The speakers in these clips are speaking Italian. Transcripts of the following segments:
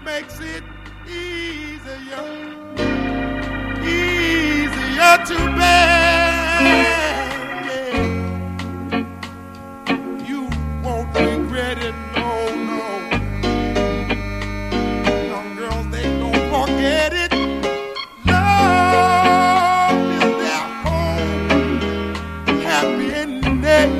makes it easier to bear. Yeah. You won't regret it, no, no. Young girls, they don't forget it. Love is their home, happiness.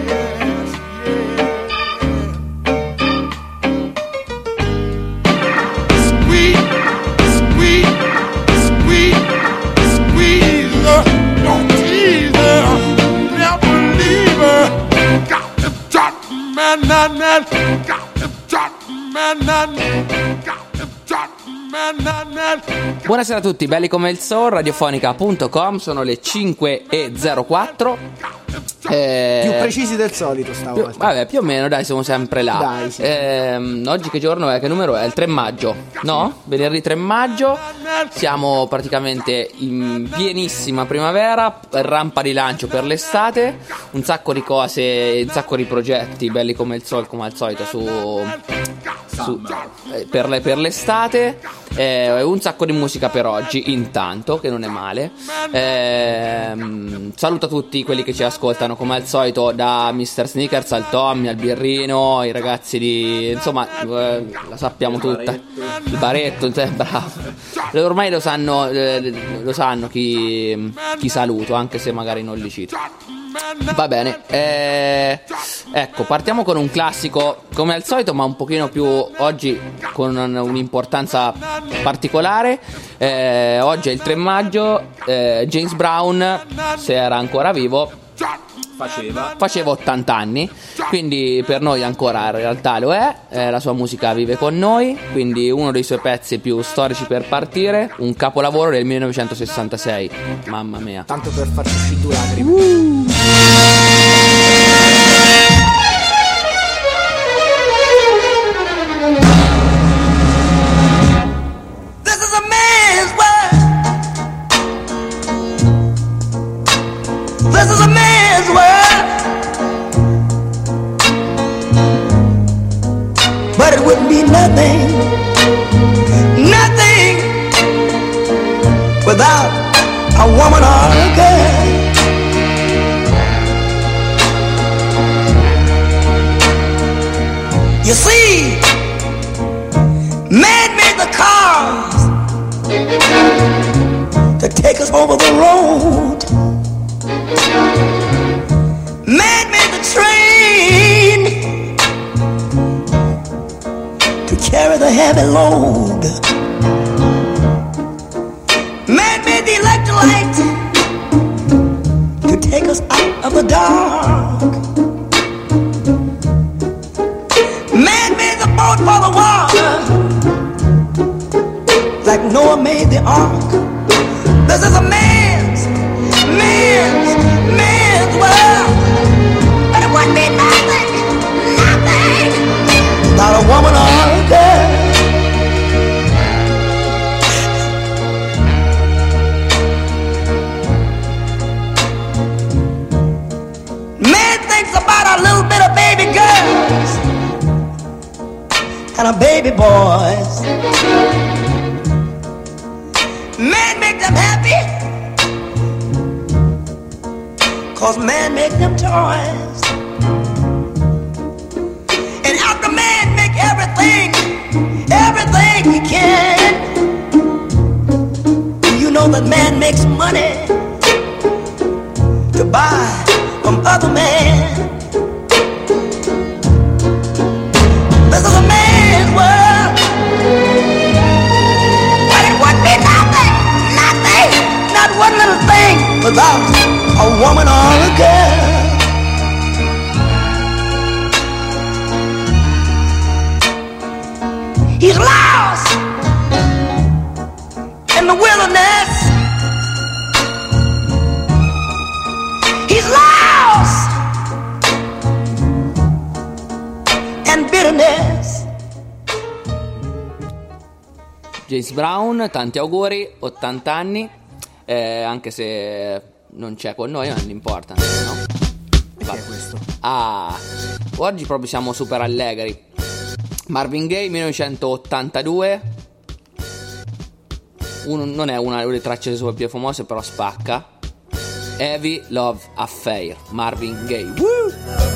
Buonasera a tutti, belli come il Soul, radiofonica.com, sono le 5:04. Più precisi del solito stavolta. Vabbè, più o meno, dai, siamo sempre là. Dai, sì. Oggi che giorno è? Che numero è? Il 3 maggio, no? Venerdì 3 maggio. Siamo praticamente in pienissima primavera, rampa di lancio per l'estate. Un sacco di cose, un sacco di progetti, belli come il Soul, come al solito, per l'estate. Un sacco di musica per oggi, intanto, che non è male. Saluto a tutti quelli che ci ascoltano come al solito, da Mr. Sneakers al Tommy, al Birrino, i ragazzi di... insomma, la sappiamo tutta. Il Baretto, bravo. Ormai lo sanno chi saluto, anche se magari non li cito. Va bene, ecco, partiamo con un classico come al solito, ma un pochino più oggi con un'importanza particolare. Oggi è il 3 maggio, James Brown, se era ancora vivo, faceva 80 anni, quindi per noi ancora in realtà lo è. La sua musica vive con noi, quindi uno dei suoi pezzi più storici per partire, un capolavoro del 1966, mamma mia. Tanto per farci uscire due lacrime. This is a man's world, but it wouldn't be nothing, nothing without a woman or a girl. You see, man made the cars to take us over the road. Man made the train to carry the heavy load. Man made the electric light to take us out of the dark. Man made the boat for the water, like Noah made the ark. This is a man's world, but it wouldn't be nothing without a woman or a girl. Man thinks about a little bit of baby girls and a baby boys. Man make them happy, 'cause man make them toys. And after man make everything he can, you know that man makes money to buy from other men. This is a man's world, but it wouldn't be nothing, not one little thing without a woman or a girl. He's lost in the wilderness. He's lost in bitterness. James Brown, tanti auguri, 80 anni, anche se non c'è con noi, non importa, no? E che è questo? Oggi proprio siamo super allegri. Marvin Gaye, 1982, non è una delle tracce sue più famose, però spacca. Heavy Love Affair, Marvin Gaye. Woo!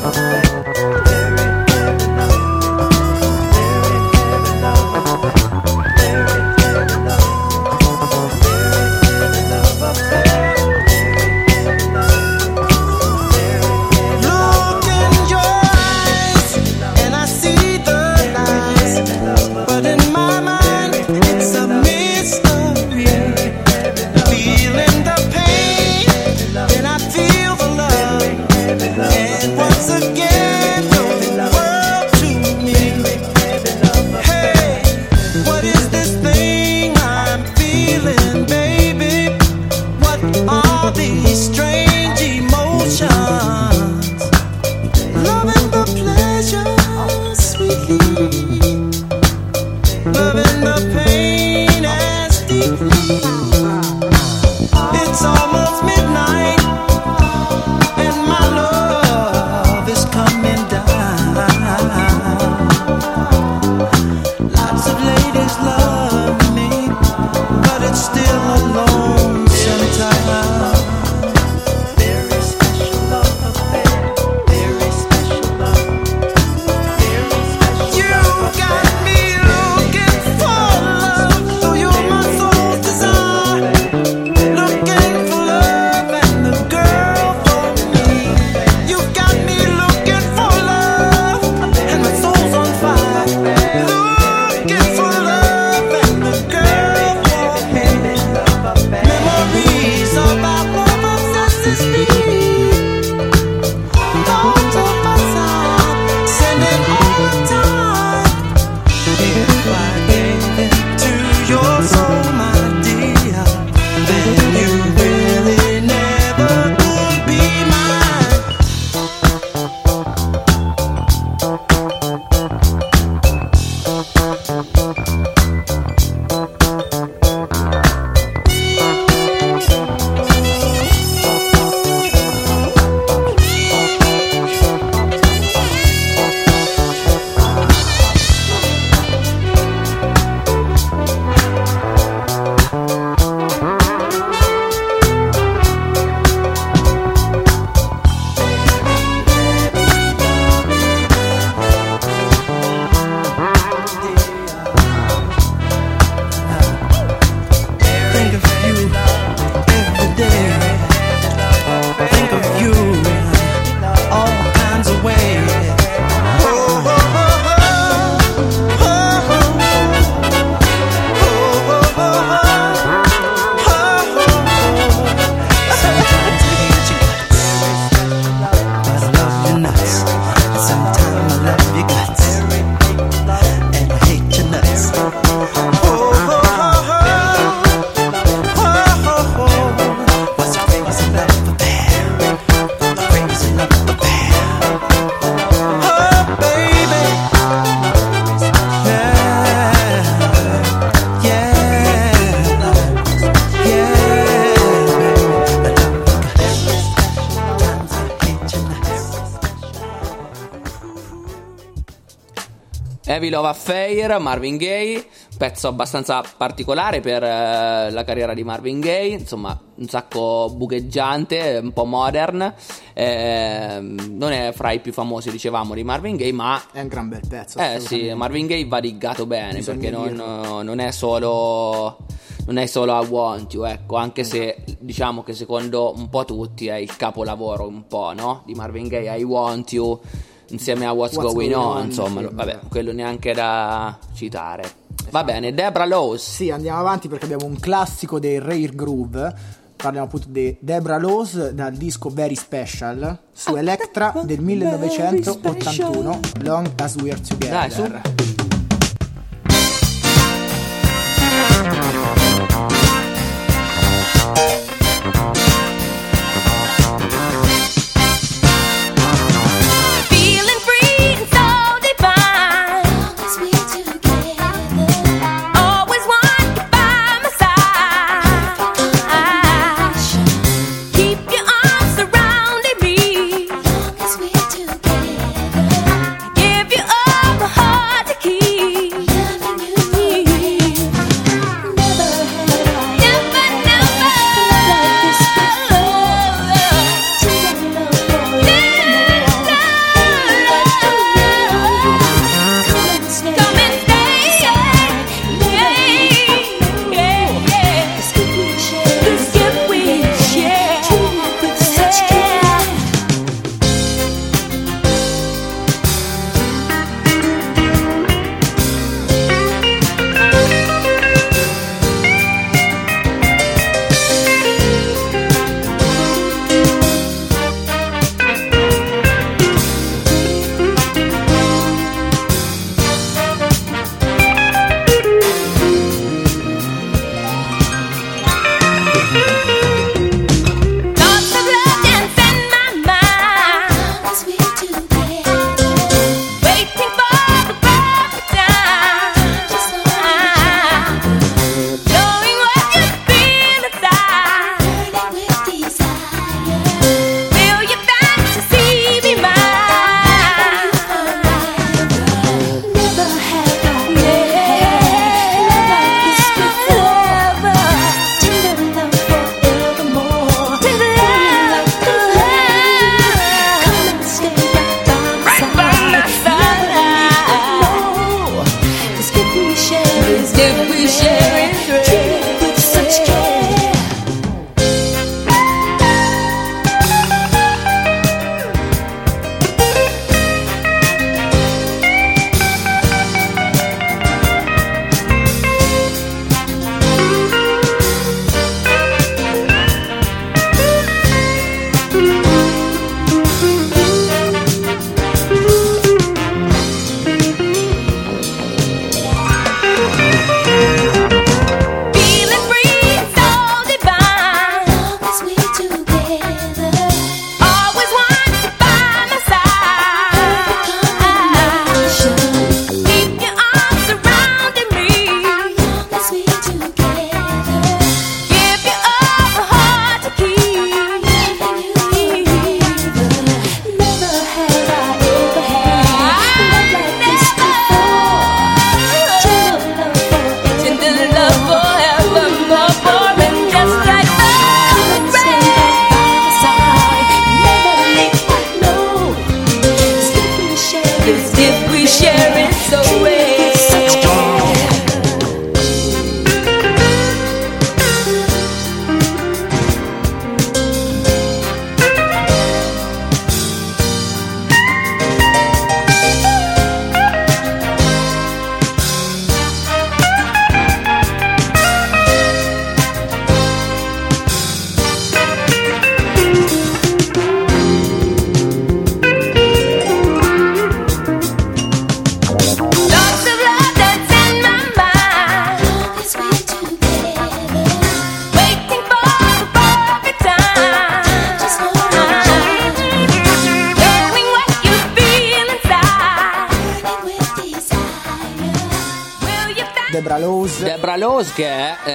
Heavy Love Affair, Marvin Gaye, pezzo abbastanza particolare per la carriera di Marvin Gaye, insomma un sacco bucheggiante, un po' modern, non è fra i più famosi, dicevamo, di Marvin Gaye, ma è un gran bel pezzo. Sì, Marvin Gaye va diggato bene, perché non è solo I Want You, ecco, anche se diciamo che secondo un po' tutti è il capolavoro un po', no? Di Marvin Gaye, I Want You, insieme a What's Going On, insomma, sì, vabbè, quello neanche da citare. Va bene, Debra Laws. Sì, andiamo avanti perché abbiamo un classico dei Rare Groove. Parliamo appunto di Debra Laws dal disco Very Special su Elektra del 1981, Long As We're Together. Dai, su. Give you all the heart to keep. Did we share it with such care? Debra Laws, che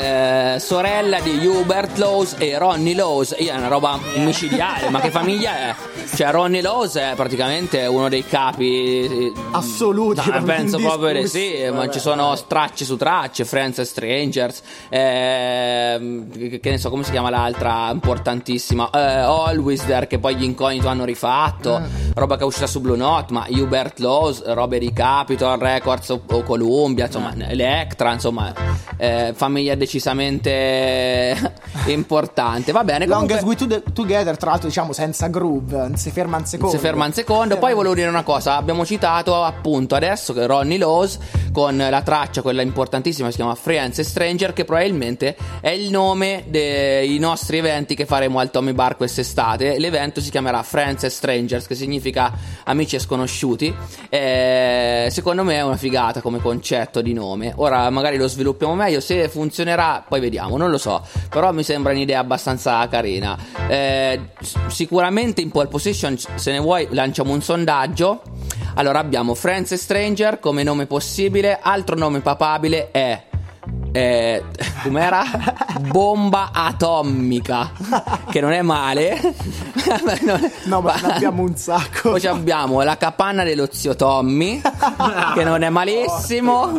è sorella di Hubert Laws e Ronnie Laws. È una roba micidiale, ma che famiglia è? Cioè Ronnie Laws è praticamente uno dei capi assoluti, penso proprio di sì. Ma ci sono tracce su tracce, Friends and Strangers, che ne so, come si chiama l'altra importantissima, Always There, che poi gli Incognito hanno rifatto, roba che è uscita su Blue Note. Ma Hubert Laws, robe di Capitol Records o Columbia, insomma, Electra, insomma, famiglia decisamente importante. Va bene, Long comunque, As We Together, tra l'altro, diciamo senza groove, non si ferma un secondo. si ferma un secondo. Poi volevo dire una cosa, abbiamo citato appunto adesso che Ronnie Laws con la traccia, quella importantissima, si chiama Friends and Stranger, che probabilmente è il nome dei nostri eventi che faremo al Tommy Bar quest'estate. L'evento si chiamerà Friends and Strangers, che significa amici e sconosciuti. Secondo me è una figata come concetto di nome. Ora magari lo sviluppiamo meglio, se funzionerà poi vediamo, non lo so, però mi sembra un'idea abbastanza carina. Sicuramente in pole position, se ne vuoi, lanciamo un sondaggio. Allora abbiamo Friends and Stranger come nome possibile, altro nome papabile è com'era? Bomba atomica, che non è male. No, ma ne abbiamo un sacco. Poi abbiamo la capanna dello zio Tommy, che non è malissimo,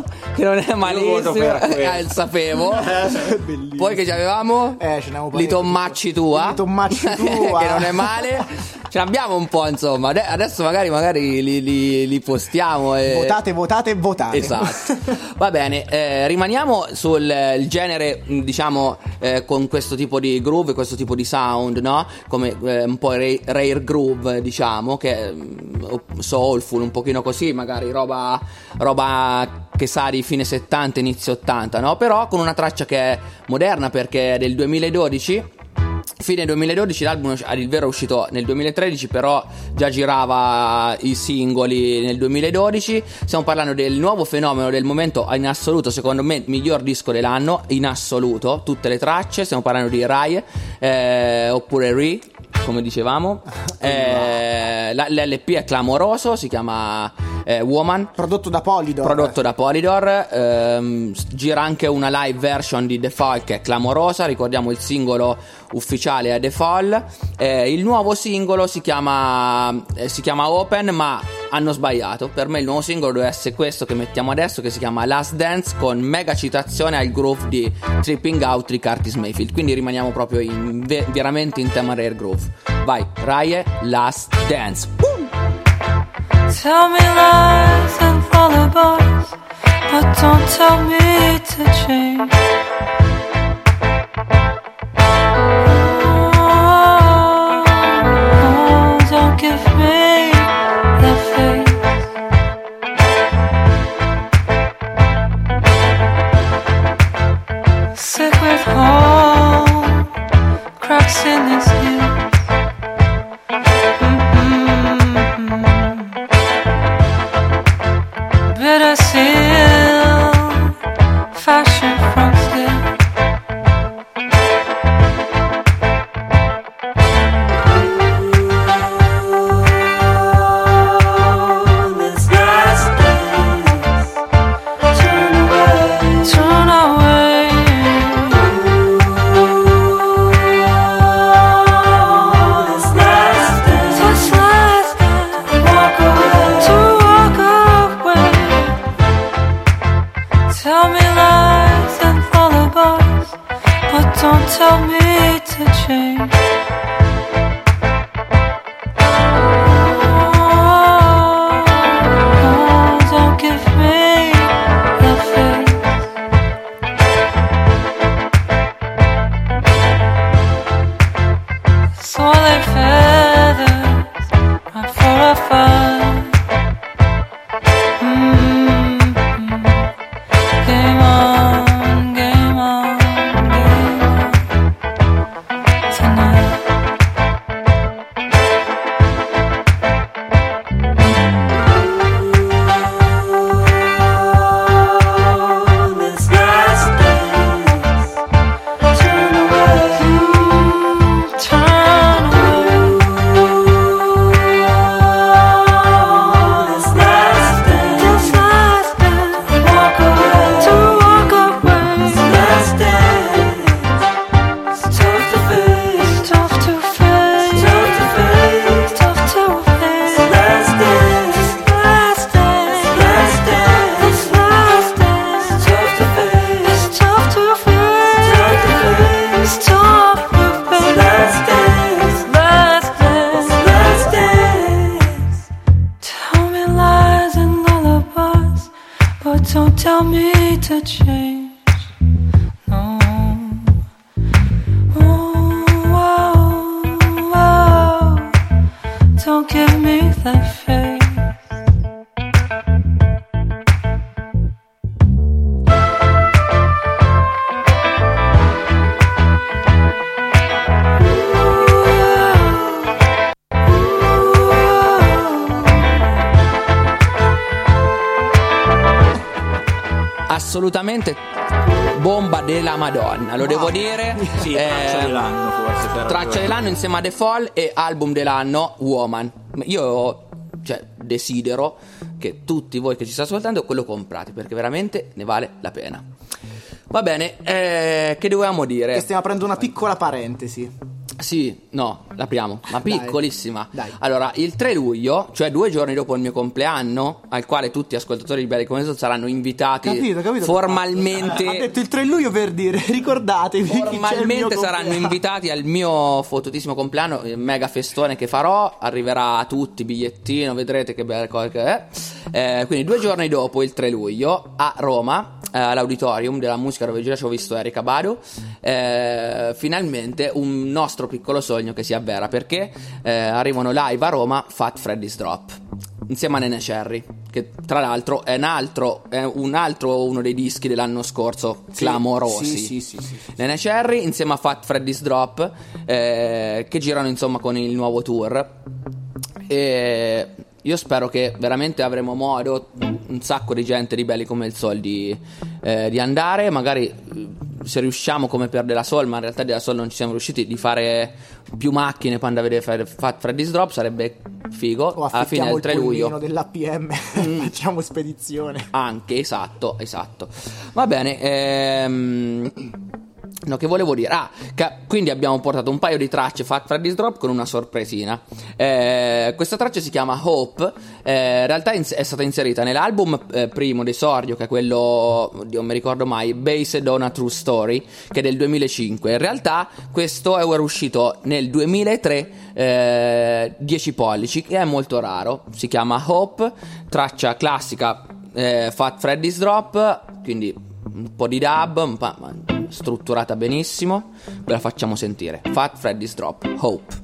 sapevo. Poi che ci avevamo? Li tommacci tua, che non è male. Ce l'abbiamo un po', insomma. Adesso magari li postiamo e... Votate. Esatto. Va bene, rimaniamo sul genere, diciamo, con questo tipo di groove, questo tipo di sound, no? Come un po' rare groove, diciamo, che è soulful, un pochino così, magari roba che sa di fine 70, inizio 80, no? Però con una traccia che è moderna, perché è del 2012. Fine 2012, l'album a il vero è uscito nel 2013, però già girava i singoli nel 2012. Stiamo parlando del nuovo fenomeno del momento, in assoluto, secondo me, miglior disco dell'anno, in assoluto, tutte le tracce. Stiamo parlando di Rai, oppure Ri, come dicevamo. L'LP è clamoroso, si chiama Woman, prodotto da Polydor. Gira anche una live version di The Fall che è clamorosa. Ricordiamo il singolo ufficiale è The Fall. Il nuovo singolo si chiama Open, ma hanno sbagliato. Per me il nuovo singolo deve essere questo che mettiamo adesso, che si chiama Last Dance, con mega citazione al groove di Tripping Out di Curtis Mayfield. Quindi rimaniamo proprio veramente in tema rare groove. Vai, Rai, Last Dance. Tell me lies and fall apart. but don't tell me to change. Oh, don't give me that face. Sick with home, cracks in his heels. Bitter seal, fashion from steel. This last dance, turn away, turn away. This last dance, walk away, to walk away. Tell me lies and lullabies, but don't tell me to change. Oh, don't give me the face. Soiled feathers, not for a fight. Game on, game on, game on tonight. This last dance, turn away, turn away. This last dance, walk away, to walk away. This last dance, it's tough to face, tough to face, tough to face, tough to face. This last dance, last dance, last dance, this last dance, it's tough to face, it's tough to face, tough to face, it's tough to face. Last dance, last dance, last dance. Tell me lies and lullabies, but don't tell me to change. No. Oh, don't give me that face. Assolutamente bomba della Madonna, lo devo dire. Sì, traccia dell'anno forse. Traccia dell'anno insieme a The Fall e album dell'anno Woman. Io desidero che tutti voi che ci state ascoltando quello comprate, perché veramente ne vale la pena. Va bene, che dovevamo dire? Che stiamo aprendo una piccola parentesi. Sì, no, l'apriamo, ma Dai. piccolissima. Dai. Allora, il 3 luglio, cioè 2 giorni dopo il mio compleanno, al quale tutti gli ascoltatori di Belli Come Sono saranno invitati Capito. formalmente. Ha detto il 3 luglio per dire, ricordatevi che c'è il mio Formalmente saranno compleanno. invitati al mio fottutissimo compleanno, il mega festone che farò. Arriverà a tutti, bigliettino, vedrete che bella cosa che è. Quindi 2 giorni dopo, il 3 luglio, a Roma, all'Auditorium della Musica, dove già ci ho visto Erika Badu, finalmente un nostro piccolo sogno che si avvera, perché arrivano live a Roma Fat Freddy's Drop insieme a Nene Cherry, che tra l'altro è uno dei dischi dell'anno scorso, clamorosi. Sì. Nene Cherry insieme a Fat Freddy's Drop, che girano insomma con il nuovo tour. E io spero che veramente avremo modo, un sacco di gente di Belli Come il Sol, di andare. Magari se riusciamo come per De La Soul, ma in realtà De La Soul non ci siamo riusciti, di fare più macchine per andare a vedere Fat Freddy's Drop, sarebbe figo. O Alla fine del 3 luglio dell'APM facciamo spedizione. anche, esatto. Va bene, no, che volevo dire? Quindi abbiamo portato un paio di tracce Fat Freddy's Drop con una sorpresina. Questa traccia si chiama Hope. In realtà è stata inserita nell'album primo d'esordio, che è quello, non mi ricordo mai, Based on a True Story, che è del 2005. In realtà questo è uscito nel 2003, 10 pollici, che è molto raro. Si chiama Hope, traccia classica, Fat Freddy's Drop, quindi un po' di dub, ma strutturata benissimo. Ve la facciamo sentire. Fat Freddy's Drop, Hope.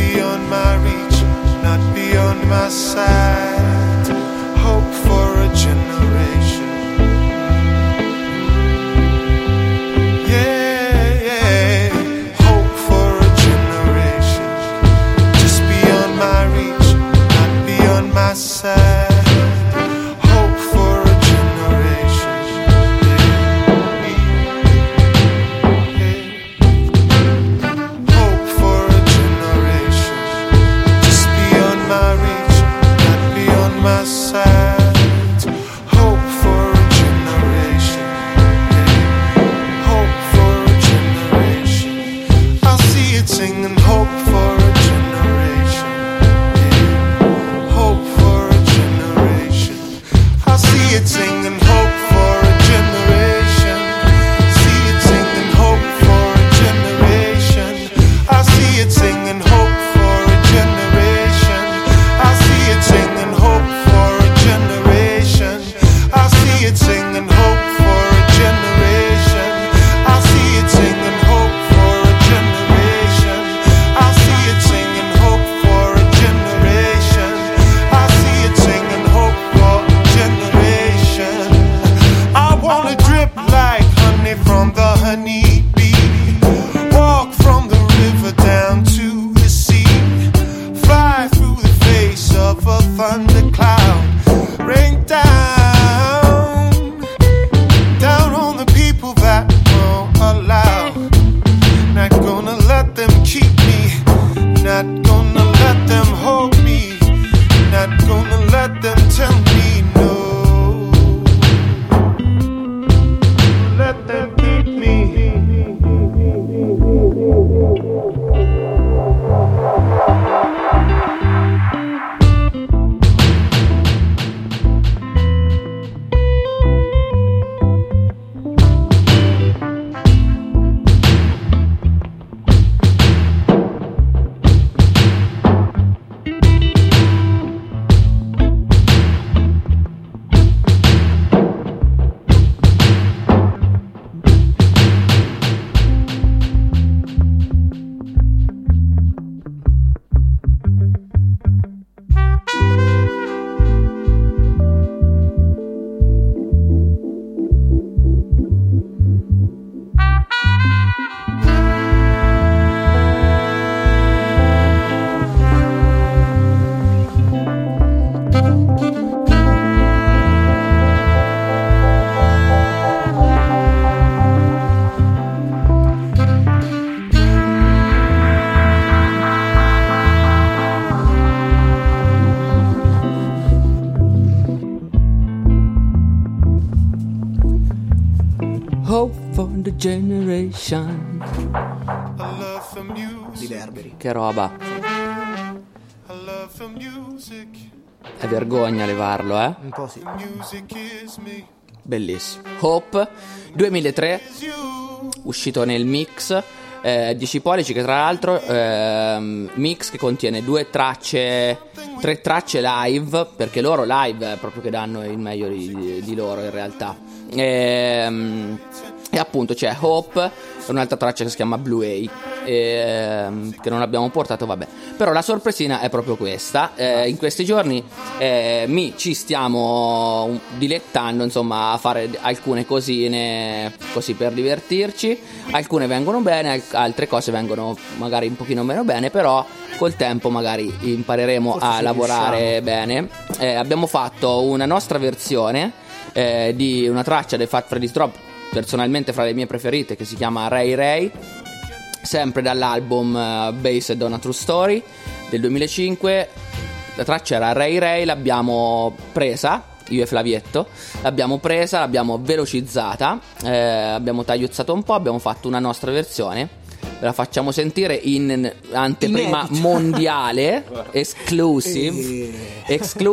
my side. Hope for a Hope for the generation. I love for music. Riverberi. Che roba. I love for music. È vergogna levarlo, eh? Un po' sì. Music is me. Bellissimo. Hope 2003, It's you. uscito nel mix 10 pollici, che tra l'altro mix che contiene 3 tracce live, perché loro live è proprio che danno il meglio di loro in realtà. E appunto c'è Hope e un'altra traccia che si chiama Blue A, che non abbiamo portato, vabbè. Però la sorpresina è proprio questa. In questi giorni ci stiamo dilettando, insomma, a fare alcune cosine così per divertirci. Alcune vengono bene, altre cose vengono magari un pochino meno bene, però col tempo magari impareremo Forse a ci lavorare bene. Abbiamo fatto una nostra versione di una traccia dei Fat Freddy's Drop, personalmente fra le mie preferite, che si chiama Ray Ray, sempre dall'album Based on a True Story del 2005. La traccia era Ray Ray, l'abbiamo presa, io e Flavietto, l'abbiamo velocizzata, abbiamo tagliuzzato un po', abbiamo fatto una nostra versione. Ve la facciamo sentire in anteprima Inedito. mondiale, exclusive.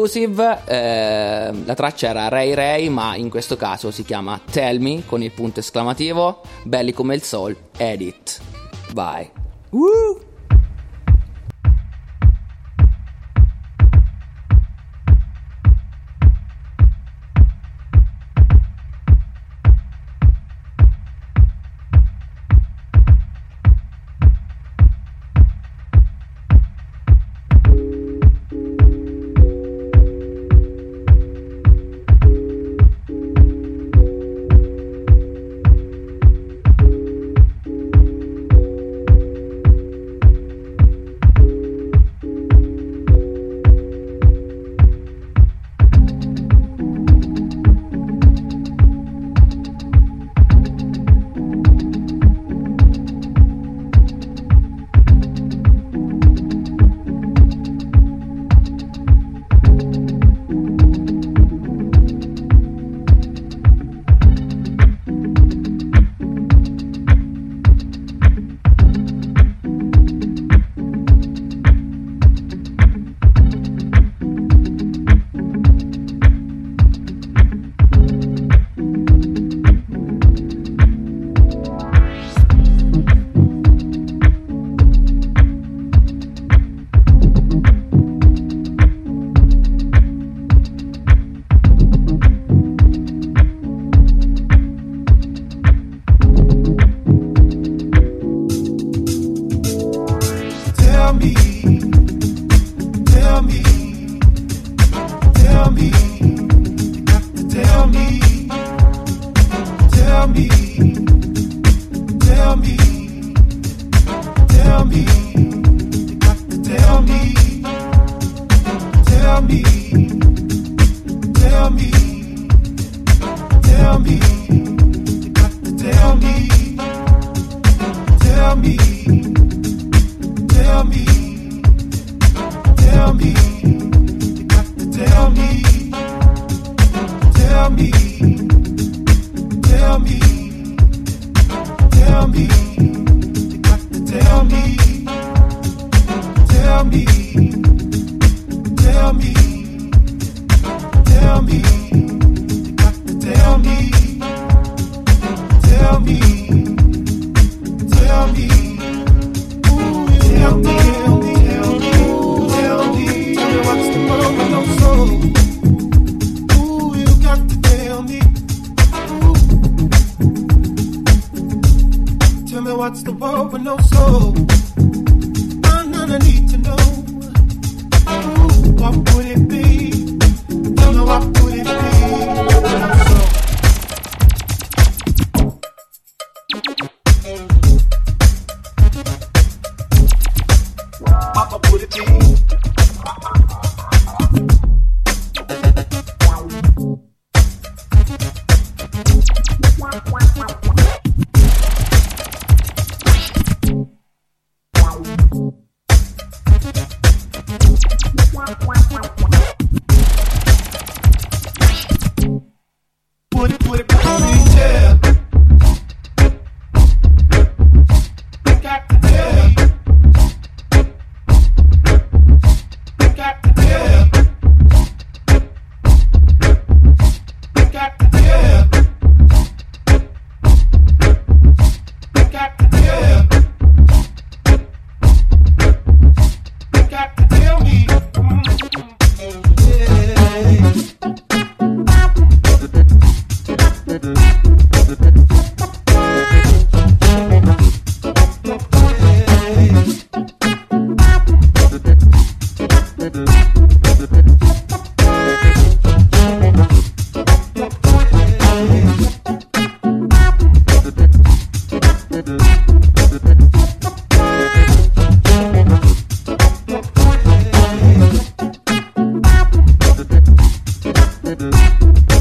La traccia era Ray Ray, ma in questo caso si chiama Tell Me con il punto esclamativo, belli come il soul, edit. Vai. What's the world with no soul? I need to know. What would it be? Don't know what would it be? What would it be? Would it be, yeah?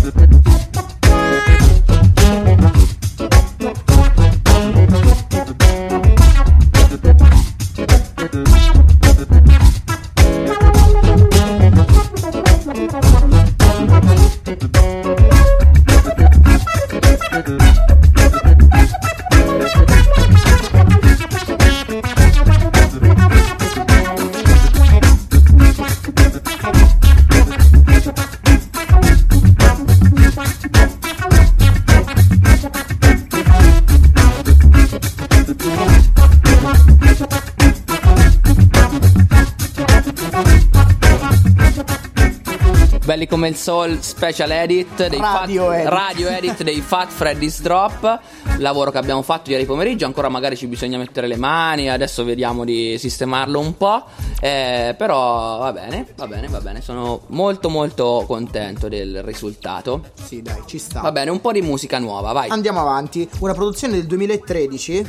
Belli come il Soul Special Edit dei Radio edit. Radio Edit dei Fat Freddy's Drop, lavoro che abbiamo fatto ieri pomeriggio. Ancora magari ci bisogna mettere le mani, adesso vediamo di sistemarlo un po', però va bene, sono molto molto contento del risultato. Sì, dai, ci sta. Va bene, un po' di musica nuova, vai. Andiamo avanti. Una produzione del 2013.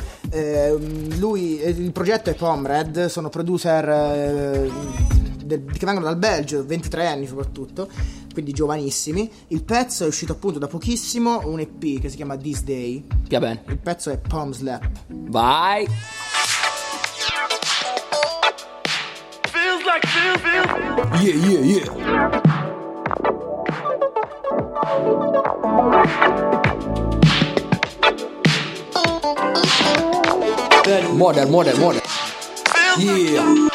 Il progetto è Pomred, sono producer che vengono dal Belgio, 23 anni soprattutto, quindi giovanissimi. Il pezzo è uscito appunto da pochissimo, un EP che si chiama This Day. Va bene. Il pezzo è Palm Slap. Vai. Modern. Yeah.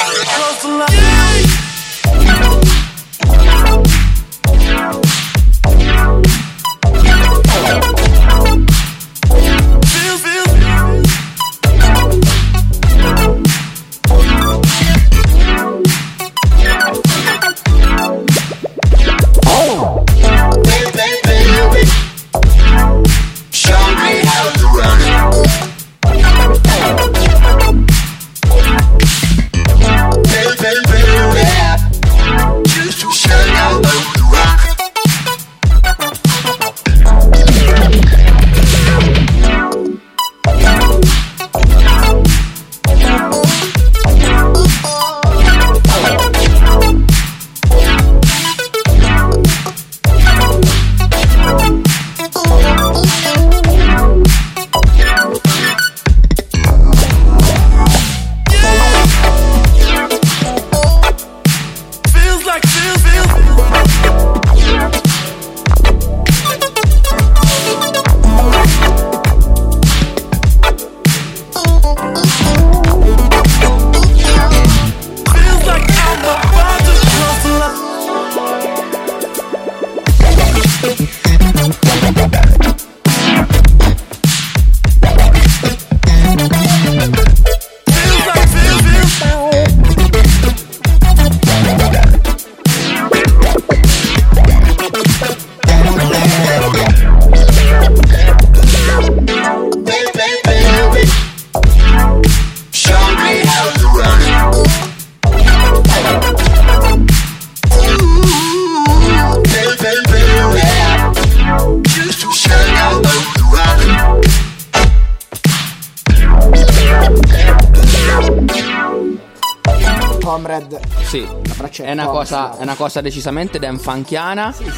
Comrade. Sì, è una cosa decisamente danfunkiana. Sì.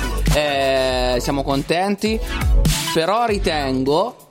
Siamo contenti, però ritengo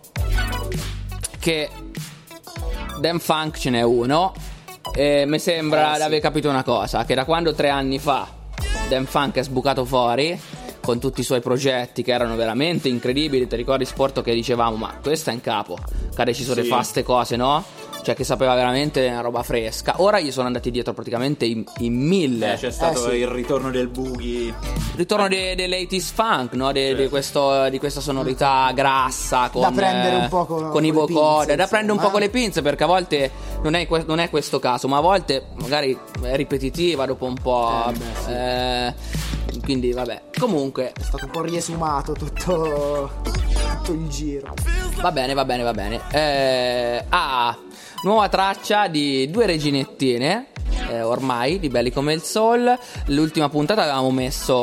che Dan Funk ce n'è uno. E mi sembra di aver capito una cosa, che da quando 3 anni fa Dan Funk è sbucato fuori con tutti i suoi progetti che erano veramente incredibili. Ti ricordi, Sporto, che dicevamo ma questo è in capo, che ha deciso di fare ste cose, no? Cioè che sapeva veramente una roba fresca. Ora gli sono andati dietro praticamente in 1000. C'è stato il ritorno del boogie, il ritorno dell'80s funk, no? Di questa sonorità grassa con, da prendere un po' con i vocoder, da prendere un po' insomma. con le pinze, perché a volte non è questo caso, ma a volte magari è ripetitiva dopo un po'. Quindi vabbè, comunque È stato un po' riesumato tutto il giro. va bene. Nuova traccia di 2 reginettine, ormai, di Belli come il Soul. L'ultima puntata avevamo messo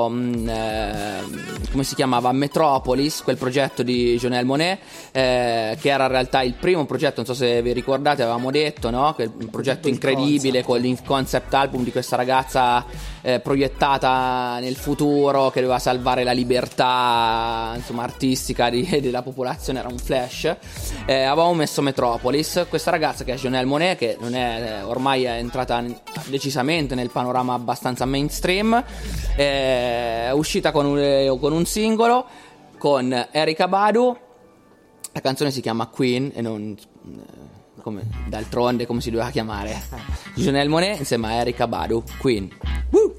come si chiamava? Metropolis, quel progetto di Janelle Monáe, che era in realtà il primo progetto, non so se vi ricordate, avevamo detto, no? Che il progetto incredibile con il concept album di questa ragazza proiettata nel futuro, che doveva salvare la libertà, insomma, artistica della popolazione, era un flash. Avevamo messo Metropolis, questa ragazza che è Janelle Monáe, che non è, ormai è entrata decisamente nel panorama abbastanza mainstream, è uscita con un singolo con Erykah Badu. La canzone si chiama Queen e non come d'altronde come si doveva chiamare. Janelle Monáe insieme a Erykah Badu, Queen. Woo!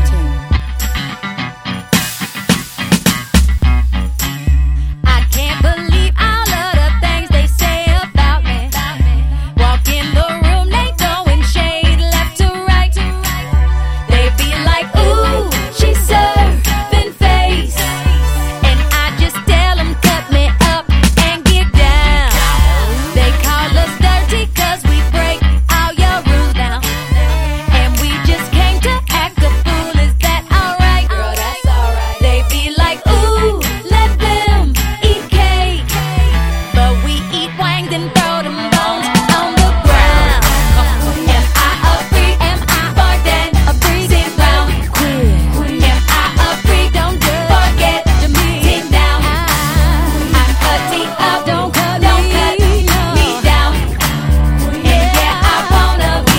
I can't believe all of the things they say about me. Walk in the room, they throwing shade left to right. They be like, ooh, she's serving face. And I just tell them, cut me up and get down. They call us dirty 'cause we break all your rules down. And we just came to act a fool, is that alright? Girl, that's alright. They be like, ooh, let them eat cake. But we eat wangs and throw them bones on the ground. Am I a freak? Am I more than a freak? Sit round. Am I a freak? Don't forget to sit down. I'm cutting up. Don't cut me down. And yeah, I wanna be.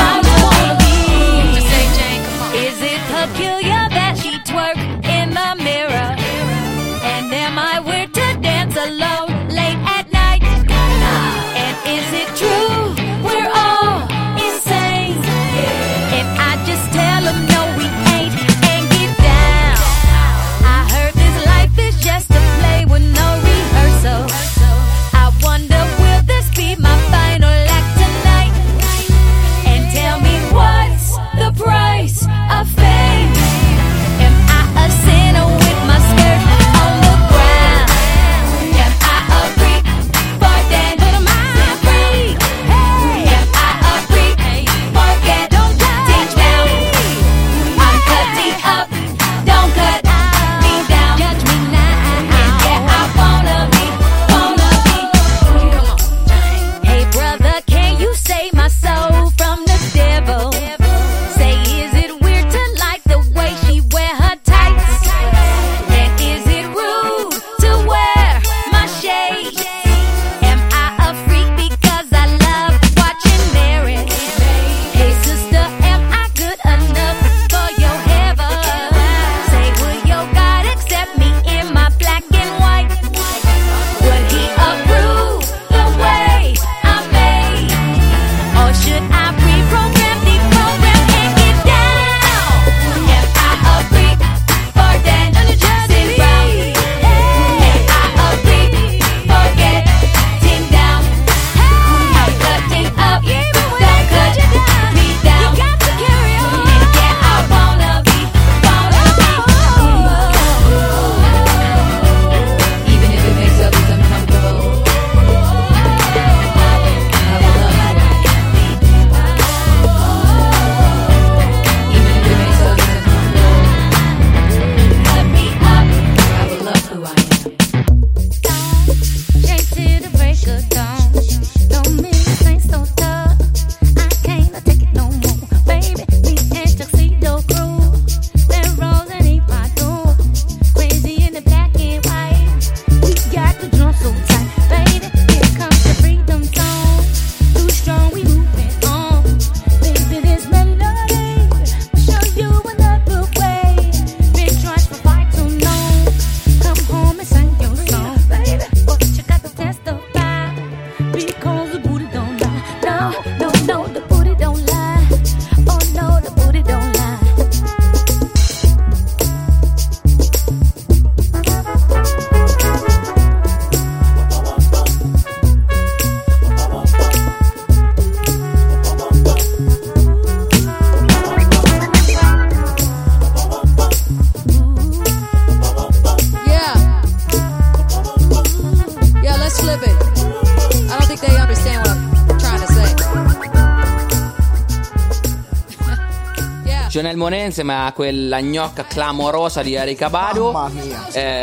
Is it peculiar that she twerk in the mirror? And am I weird to dance alone late at night? And is it true we're all insane? And I just tell them no we ain't and get down. I heard this life is just a play with no rehearsal. I wonder will this be my final act tonight? And tell me what's the price of fame? Am I a sinner with my skirt on the ground? Am I a freak? Forget, am I a freak? Am I a freak? Forget, sit down. I'm cutting up, don't cut me down. Judge me now. And yeah, I wanna be. Come on. Hey brother, can you save my soul from the devil? Say, is it weird to like the way she wear her tights? And is it rude to wear my shades? Am I a freak because I love watching marriage? Hey sister, am I good enough for your heaven? Say, will your God accept me in my black and white? Would he approve the way I'm made? Or should I reprogram, deprogram, and get down? Am I a freak? Forget, sit round. Am I a freak? Forget, sit down. I'm cutting up, don't cut me down. And yeah, I wanna be. Even if it makes others uncomfortable, I will love who I am. Even if it makes others uncomfortable, cut me up, I will love who I am. Straight to the break of dawn. Don't make this ain't so tough. I can't take it no more, baby. Me and Tuxedo Crew, Red Rose and Ipado, crazy in the black and white. We got the drum so tight, baby. Here comes the freedom song. Too strong, we moving on. Baby, this melody will show you another way. Been trying to fight too long. Come home and sing your song, baby. But you got to testify because the booty don't lie. No, no, no, the booty don't lie. Oh no, the booty don't lie. Yeah, let's flip it. I don't think they understand what I'm trying to say. Yeah. Janelle Monáe insieme a quella gnocca clamorosa di Erykah Badu. Mamma mia.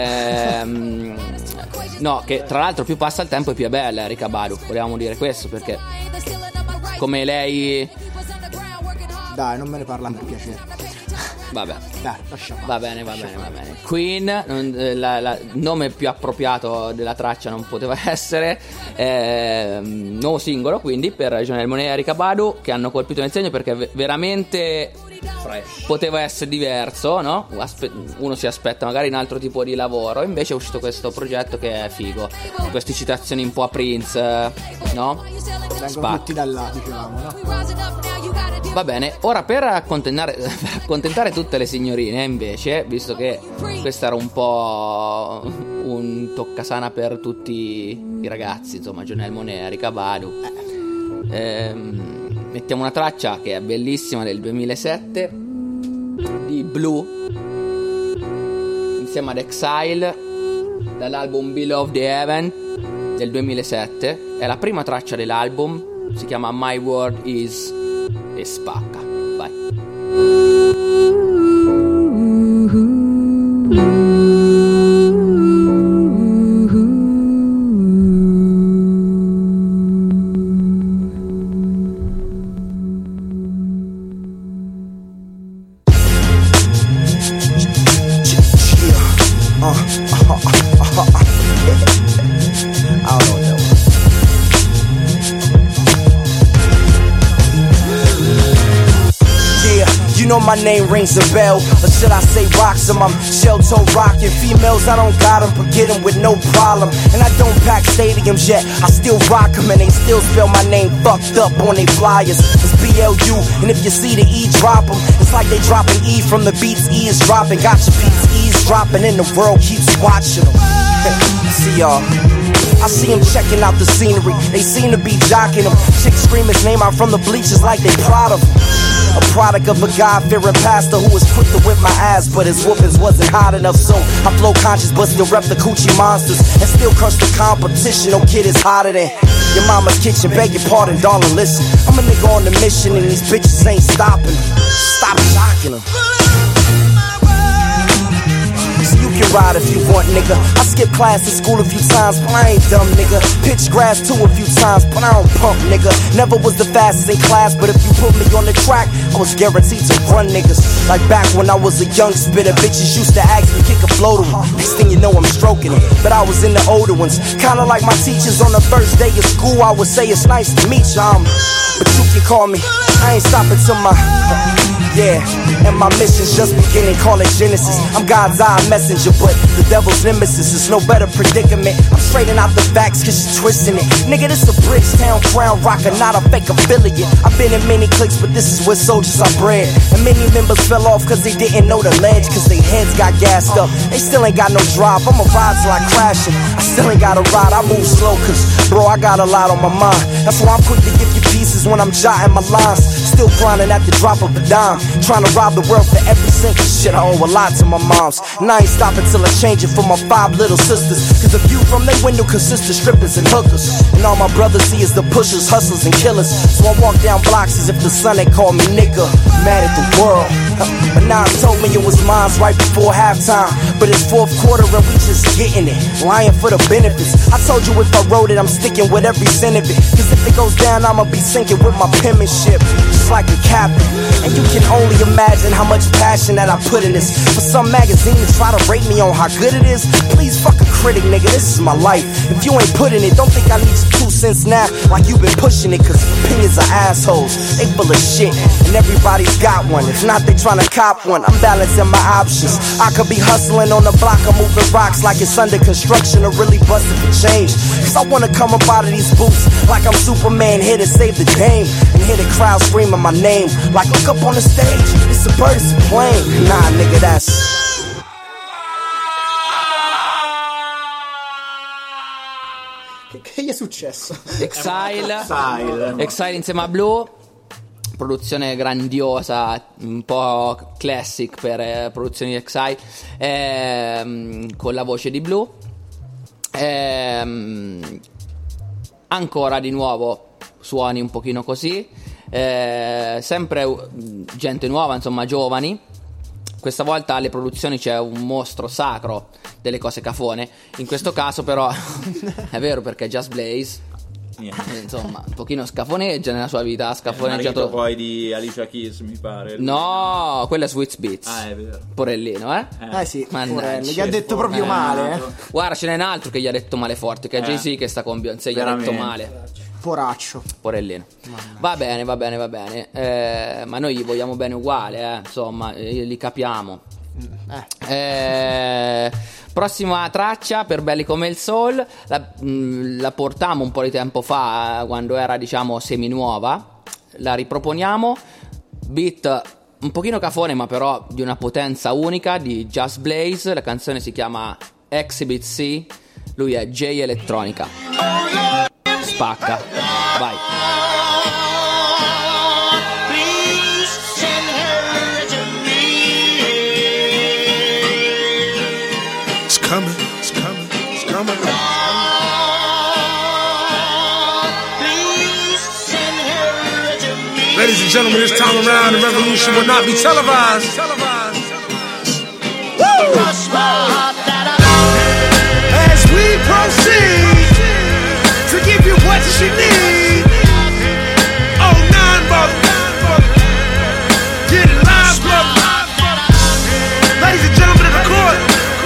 No, che tra l'altro più passa il tempo e più è bella Erykah Badu. Volevamo dire questo perché come lei Dai, non me ne parla per piacere. Vabbè. Dai, lascia fare. Va bene. Queen, il nome più appropriato della traccia non poteva essere. Nuovo singolo quindi per Janelle Monáe e Erykah Badu, che hanno colpito nel segno perché veramente poteva essere diverso, no? Uno si aspetta magari un altro tipo di lavoro, invece è uscito questo progetto che è figo. Queste citazioni un po' a Prince, no? Vengono tutti da là, dicevamo, no? Va bene, ora per accontentare tutte le signorine invece, visto che questo era un po' un toccasana per tutti i ragazzi, insomma, Janelle Monáe, Erykah Badu, mettiamo una traccia che è bellissima del 2007 di Blue insieme ad Exile dall'album Beloved Heaven del 2007. È la prima traccia dell'album, si chiama My World Is e spacca. Vai. You know my name rings a bell, or should I say rocks em? I'm shell-toe rockin'. Females, I don't got them, but get them with no problem. And I don't pack stadiums yet, I still rock them. And they still spell my name fucked up on they flyers. It's B-L-U, and if you see the E, drop them. It's like they dropping E from the beats E is dropping. Got your beats E's dropping, and the world keeps watching them. See y'all. I see them checking out the scenery, they seem to be jocking them. Chicks scream his name out from the bleachers like they proud of him. A product of a God-fearing pastor who was quick to whip my ass, but his whoopings wasn't hot enough, so I flow conscious but still rep the coochie monsters and still crush the competition. No kid is hotter than your mama's kitchen. Beg your pardon, darling, listen, I'm a nigga on the mission and these bitches ain't stopping. Stop shocking them. So you can ride if you want, nigga. I skipped class in school a few times, but I ain't dumb, nigga. Pitched grass too a few times, but I don't pump, nigga. Never was the fastest in class, but if you put me on the track, I was guaranteed to run niggas. Like back when I was a young spitter, bitches used to ask me kick a flow to 'em. Next thing you know, I'm stroking it, but I was in the older ones. Kinda like my teachers on the first day of school, I would say it's nice to meet you, but you can call me. I ain't stopping till my and my mission's just beginning. Call it Genesis. I'm God's eye messenger, but the devil's nemesis is no better predicament. I'm straightening out the facts cause you're twisting it. Nigga, this a Bridgetown crown rocker, not a fake affiliate. I've been in many cliques, but this is where soldiers are bred. And many members fell off cause they didn't know the ledge, cause their heads got gassed up. They still ain't got no drive. I'ma ride till I crash it. I still ain't gotta ride, I move slow cause bro, I got a lot on my mind. That's why I'm quick to give you pieces when I'm jotting my lines. Still grinding at the drop of a dime, trying to rob the world for every cent. Shit, I owe a lot to my moms, and I ain't stopping till I change it for my 5 little sisters. Cause the view from their window consists of strippers and hookers, and all my brothers see is the pushers, hustlers, and killers. So I walk down blocks as if the sun had called me nigga. Mad at the world, but now it told me it was mine right before halftime. But it's fourth quarter and we just getting it, lying for the benefits. I told you if I wrote it, I'm sticking with every cent of it. Cause if it goes down, I'ma be sinking with my penmanship, just like a captain. And you can only imagine how much passion that I put in this. For some magazine to try to rate me on how good it is, please fuck a critic, nigga, this is my life. If you ain't putting it, don't think I need your 2 cents now, like you been pushing it. Cause opinions are assholes, they full of shit, and everybody's got one. If not, they tryna cop one. I'm balancing my options. I could be hustling on the block, I'm moving rocks like it's under construction, or really busting for change. Cause I wanna come up out of these boots like I'm Superman, here to save the game, and hear the crowd screaming my name. Like look up on the stage, it's a bird, it's a plane. Nah, nigga, that's Che gli è successo? Exile insieme a Blue. Produzione grandiosa, un po' classic per produzioni di Exile, con la voce di Blue. Ancora di nuovo suoni un pochino così, sempre gente nuova, insomma giovani. Questa volta alle produzioni c'è un mostro sacro delle cose cafone. In questo caso però è vero, perché Just Blaze Insomma, un pochino scafoneggia nella sua vita. Ha Marito scafoneggiato. poi di Alicia Keys, mi pare. No, quella è Sweet Beats. Ah, è vero. Porellino, eh? Sì, Mannaggia. pure, gli ha detto proprio male. Guarda, ce n'è un altro che gli ha detto male forte, che è Jay-Z che sta con Beyoncé, gli ha detto Veramente. male. Poraccio. Porellino. Va bene. Ma noi gli vogliamo bene uguale, insomma, li capiamo. Prossima traccia per Belli come il Soul, la portammo un po' di tempo fa, quando era diciamo seminuova. La riproponiamo, beat un pochino cafone ma però di una potenza unica, di Just Blaze. La canzone si chiama Exhibit C, lui è Jay Electronica. Spacca, vai. It's coming. Ladies and gentlemen, this time around, the revolution will not be televised. As we proceed to give you what you need. Oh, 9, brother. Get it live, brother. Ladies and gentlemen of the court.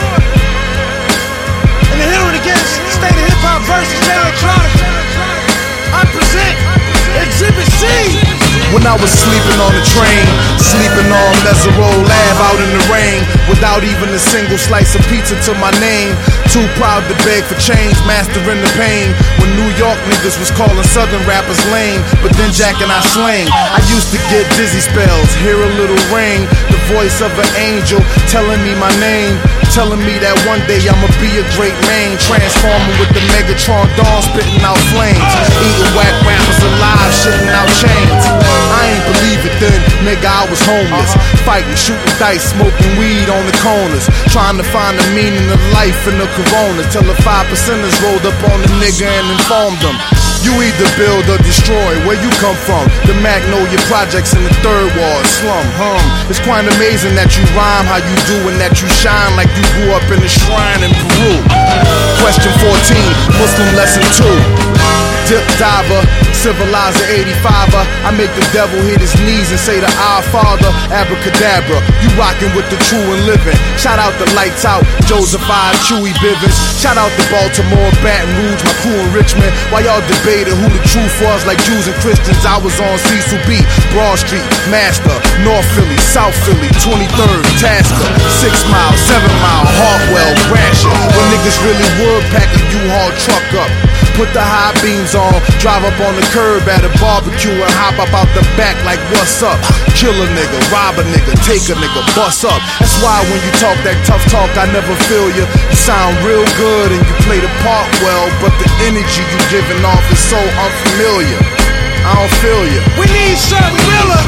And the hearing against State of Hip Hop versus Jay Electronica, I present Exhibit C. When I was sleeping on the train, sleeping on Mesero Lab out in the rain, without even a single slice of pizza to my name. Too proud to beg for change, mastering the pain. When New York niggas was calling Southern rappers lame, but then Jack and I slang. I used to get dizzy spells, hear a little ring, the voice of an angel telling me my name, telling me that one day I'ma be a great man, transforming with the Megatron dawn, spitting out flames, eating whack rappers alive, shitting out chains. I ain't believe it then, nigga, I was homeless, fighting, shooting dice, smoking weed on the corners, trying to find the meaning of life in the corona, till the 5%ers rolled up on the nigga and informed them. You either build or destroy, where you come from. The Magnolia Projects in the Third Ward slum, It's quite amazing that you rhyme how you do and that you shine like you grew up in a shrine in Peru. Question 14, Muslim lesson 2. Dip diver, civilizer 85er. I make the devil hit his knees and say to our Father, abracadabra. You rockin' with the true and living. Shout out the Lights Out, Joseph I, Chewy Bivens. Shout out to Baltimore, Baton Rouge, my crew in Richmond. While y'all debated who the truth was like Jews and Christians, I was on Cecil B, Broad Street, Master, North Philly, South Philly, 23rd, Tasker, 6 Mile, 7 Mile, Hartwell, Gratiot. When niggas really would pack a U-Haul truck up, put the high beams on, drive up on the curb at a barbecue and hop up out the back like what's up. Kill a nigga, rob a nigga, take a nigga, bust up. That's why when you talk that tough talk, I never feel you. You sound real good and you play the part well, but the energy you giving off is so unfamiliar. I don't feel you. We need Sir Miller.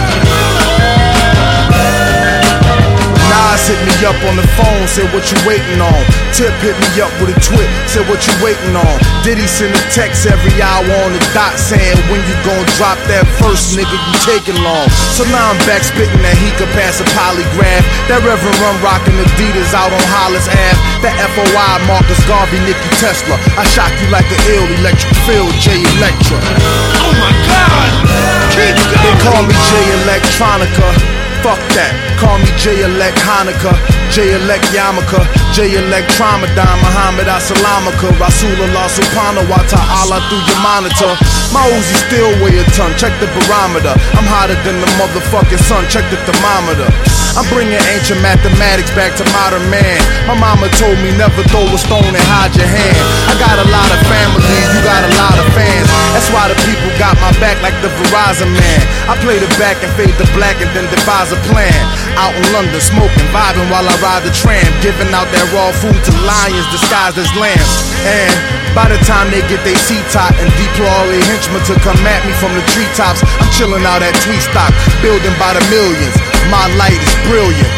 Nas hit me up on the phone, said what you waiting on. Tip hit me up with a twit, said what you waiting on. Diddy send a text every hour on the dot saying when you gon' drop that first nigga, you taking long. So now I'm back spitting that he could pass a polygraph. That Reverend Run rockin' Adidas out on Hollis Ave. That FOI Marcus Garvey, Nicky Tesla. I shock you like an ill electric field, J Electra. Oh my God! Keep going! They call me J Electronica. Fuck that, call me J-Elect Hanukkah, J-Elect Yarmulke, J-Elect Tramadon, Muhammad Assalamaka, Rasulullah Subhanahu wa Ta'ala through your monitor. My Uzi still weigh a ton, check the barometer. I'm hotter than the motherfucking sun, check the thermometer. I'm bringing ancient mathematics back to modern man. My mama told me never throw a stone and hide your hand. I got a lot of family, you got a lot of fans. That's why the people got my back like the Verizon man. I play the back and fade the black and then devise a plan. Out in London, smoking, vibing while I ride the tram, giving out that raw food to lions disguised as lambs. And by the time they get their seat top and deploy all their henchmen to come at me from the treetops, I'm chilling out at Tweet Stock, building by the millions. My light is brilliant.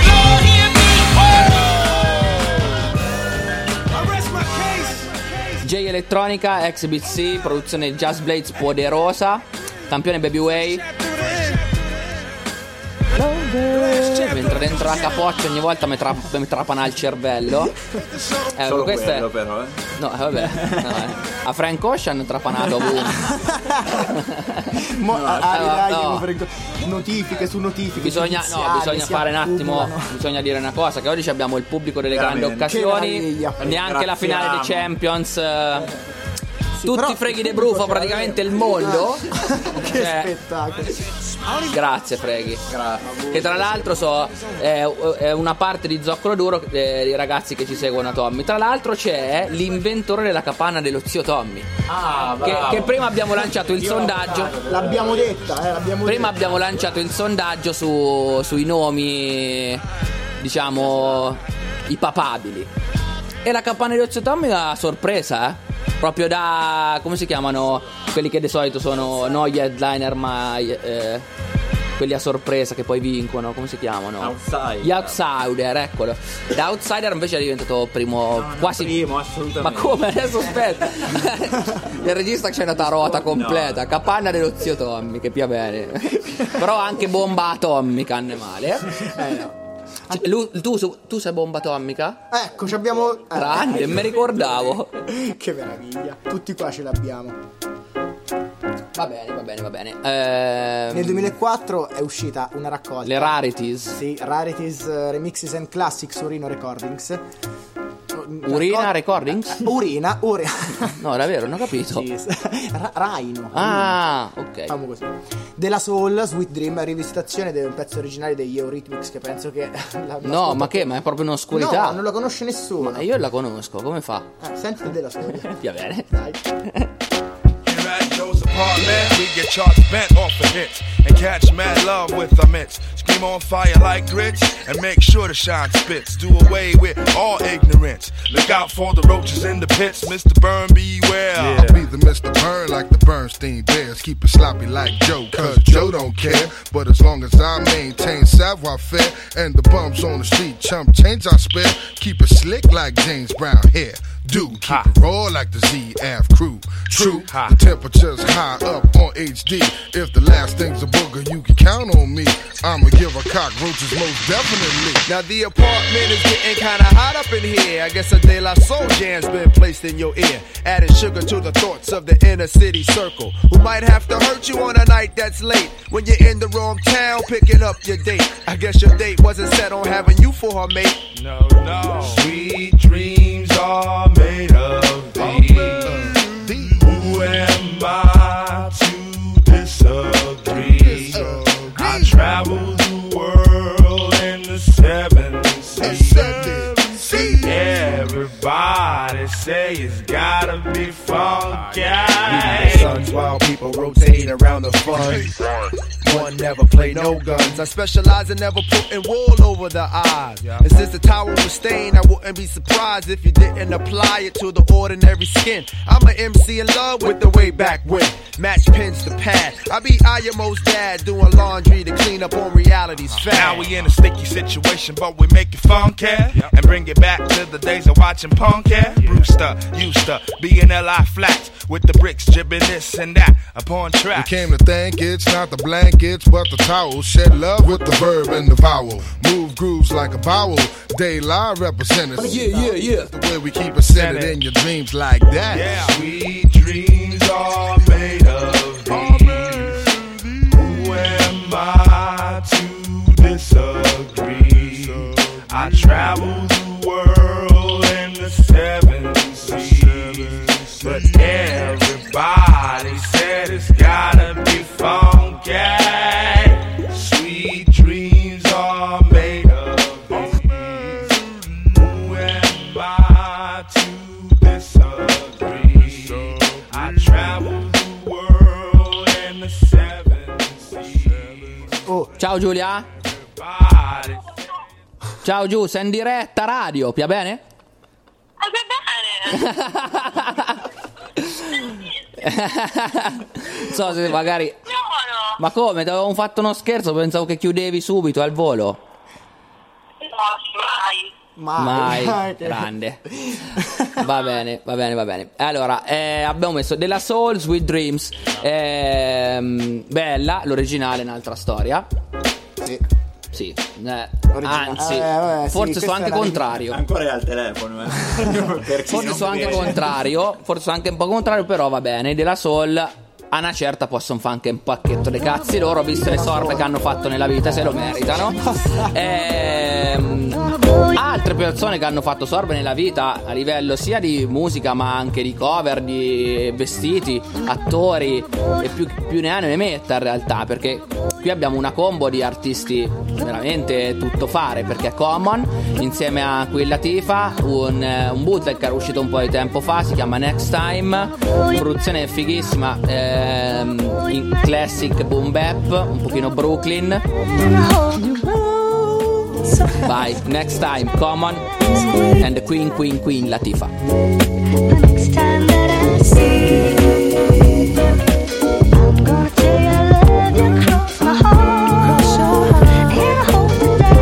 J Electronica, Exhibit C, produzione Just Blaze poderosa, campione Baby Way. entra dentro la capoccia ogni volta mi trapana il cervello. Solo questo quello è... però, No, vabbè. No, a Frank Ocean trapanato ovunque. Notifiche su notifiche. Bisogna fare un attimo. Bisogna dire una cosa: che oggi abbiamo il pubblico delle grandi occasioni. Neanche la finale dei Champions. Tutti i freghi de Brufo, praticamente il mondo. Che spettacolo. Grazie Freghi. Che tra l'altro è una parte di Zoccolo Duro dei ragazzi che ci seguono a Tommy. Tra l'altro c'è l'inventore della capanna dello zio Tommy. Che prima abbiamo lanciato il sondaggio. L'abbiamo detta, Prima abbiamo lanciato il sondaggio sui nomi, diciamo, i papabili. E la capanna dello zio Tommy è una sorpresa, proprio da, come si chiamano quelli che di solito sono non gli headliner ma quelli a sorpresa che poi vincono, come si chiamano? Outsider. Gli outsider, eccolo. Da outsider invece è diventato primo, quasi primo, assolutamente. Ma come? Adesso aspetta. Il regista c'è una tarota completa. Capanna dello zio Tommy, che più bene. Però anche bomba atomica, non è male. No. Tu sei bomba atomica? Ecco, ci abbiamo. Grande, mi ricordavo. Che meraviglia. Tutti qua ce l'abbiamo. Va bene. Nel 2004 è uscita una raccolta. Le Rarities. Sì, Rarities Remixes and Classics Urino Recordings. Urina Recordings? Urina. No, davvero, non ho capito. Raino. Ok. Famo così. Della Soul, Sweet Dream, rivisitazione di un pezzo originale degli Eurythmics, che penso che no, ma che? Ma è proprio un'oscurità. No, non la conosce nessuno. Ma io la conosco, come fa? Senti Della Soul. Va bene. Dai. At Joe's apartment, we get charged bent off the hits and catch mad love with our mitts. Scream on fire like grits and make sure the shine spits. Do away with all ignorance. Look out for the roaches in the pits. Mr. Burn, beware. I'll be the Mr. Burn like the Bernstein Bears. Keep it sloppy like Joe, cause Joe don't care. But as long as I maintain savoir-faire and the bumps on the street chump change I spare, keep it slick like James Brown hair. Do keep it raw like the ZF crew. True, the temperature's high up on HD. If the last thing's a booger, you can count on me. I'ma give a cockroaches most definitely. Now the apartment is getting kinda hot up in here. I guess a De La Soul jam's been placed in your ear, adding sugar to the thoughts of the inner city circle, who might have to hurt you on a night that's late when you're in the wrong town picking up your date. I guess your date wasn't set on having you for her mate. No. Sweet dreams are made of these. Who am I to disagree? I travel the world in the 7 seas. Everybody say it's gotta be funky. Suns while people rotate around the fun. One never play no guns. I specialize in never putting wool over the eyes. And since the towel was stained, I wouldn't be surprised if you didn't apply it to the ordinary skin. I'm an MC in love with the way back when. Match pins to pad. I be IMO's dad doing laundry to clean up on reality's fad. Now we in a sticky situation, but we make it funky and bring it back to the days of watching Punky. Brewster used to be in LI flats with the bricks jibbing this and that upon tracks. We came to think it's not the blankets, but the towel. Shed love with the verb and the vowel. Move grooves like a vowel. Daylight representatives. Yeah. The way we keep it centered in your dreams like that. Yeah. Sweet dreams are made of these. Who am I to disagree? I travel the world in the 7 seas, but everybody said it's gotta be funky. Sweet dreams are made of these. Who am I to disagree? I travel the world in the 7 seas. Ciao Giulia. Ciao Giù, sei in diretta radio, più bene? Non so se magari. Ma come? Ti avevamo fatto uno scherzo, pensavo che chiudevi subito al volo. Mai. Grande. Va bene. Allora, abbiamo messo della Soul, Sweet Dreams. Bella, l'originale è un'altra storia. Sì. Sì, Originale. anzi, Vabbè, sì, forse questa so anche è la contrario. Ancora è al telefono, per chi Forse non so anche vede. contrario, forse so anche un po' contrario, però va bene. Della Soul a una certa possono fare anche un pacchetto dei cazzi loro, visto le sorte che hanno fatto nella vita, se lo meritano. Altre persone che hanno fatto sorbe nella vita a livello sia di musica ma anche di cover, di vestiti, attori e più ne ha ne metta in realtà, perché qui abbiamo una combo di artisti veramente tutto fare, perché Common insieme a Queen Latifah, un bootleg che era uscito un po' di tempo fa, si chiama Next Time, produzione fighissima, in classic boom bap, un pochino Brooklyn. Vai, Next Time, Common and Queen Latifah. Next time that I see you, I'm gonna tell you I love you, cross my heart, and I hope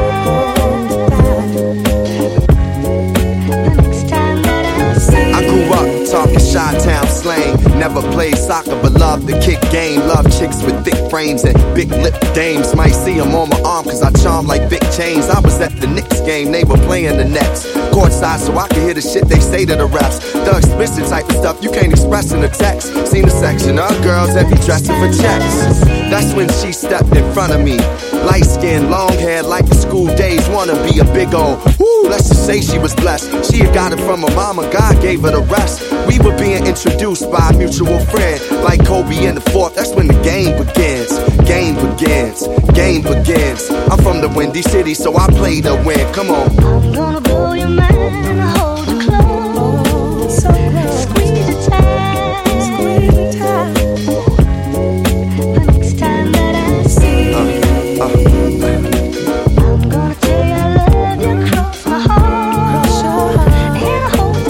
that the next time that I see you. I grew up talking Chi-Town slang. Never played soccer but loved the kick game. Love chicks with thick frames and big lip dames. Might see them on my arm cause I charm like Vic James. I was at the Knicks game, they were playing the Nets. Courtside so I could hear the shit they say to the refs. The explicit type of stuff you can't express in a text. Seen a section of girls that be dressing for checks. That's when she stepped in front of me. Light skin, long hair like the school days. Wanna be a big old woo, let's just say she was blessed. She had got it from her mama, God gave her the rest. We were being introduced by a mutual friend, like Kobe in the fourth. That's when the game begins. Game begins. Game begins. I'm from the Windy City, so I play to win. Come on. I'm gonna blow your mind and hold you close, so close. Squeeze it tight, squeeze it tight. The next time that I see you, I'm gonna tell you I love you, cross my heart, and I hope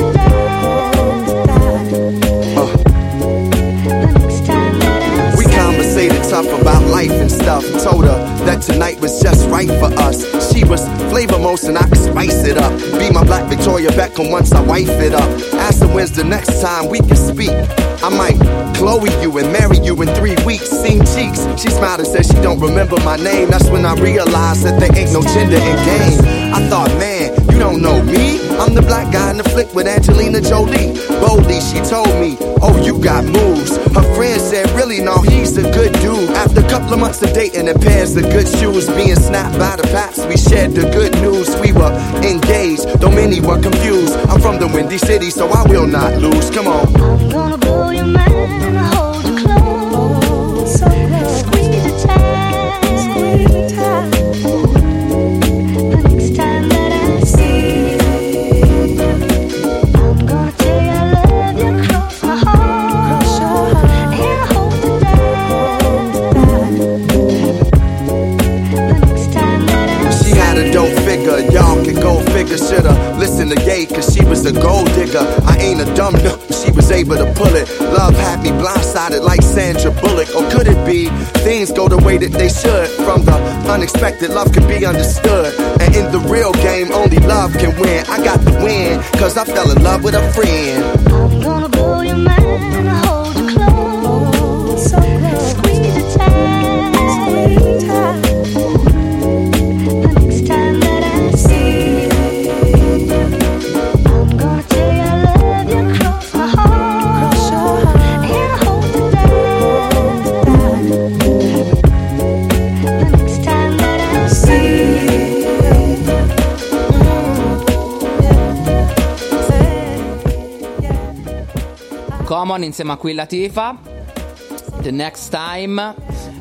the next time that I We conversated tough about life and stuff. Told her that tonight was just right for us. She was flavor most and I could spice it up. Be my black Victoria Beckham once I wife it up. Ask her when's the next time we can speak. I might Chloe you and marry you in 3 weeks. Seen cheeks. She smiled and said she don't remember my name. That's when I realized that there ain't no gender in game. I thought, man, you don't know me. I'm the black guy in the flick with Angelina Jolie. Boldly she told me, oh, you got moves. Her friend said, really, no, he's a good dude. After a couple of months of dating and pairs of good shoes, being snapped by the paps, we shared the good news. We were engaged, though many were confused. I'm from the Windy City, so I will not lose. Come on. I'm gonna blow your mind and hold you close, so close. Squeeze it tight, squeeze it tight. The next time that I see you, I'm gonna tell you I love you, cross my heart, and I hope the next time that I see you. She had a dope figure, y'all can go figure. Shoulda listened to Ye, cause she was a gold digger. I ain't a dumb duck, but she was able to pull it. Love had me blindsided like Sandra Bullock. Or could it be things go the way that they should? From the unexpected, love can be understood. And in the real game, only love can win. I got the win, cause I fell in love with a friend. I'm gonna blow your mind and hold you close, so close. Squeeze it tight, squeeze it tight. The next time that I see you, I'm gonna tell you I love you, cross my heart, and I hope the next time that I see you. Common insieme a Queen Latifah, The Next Time.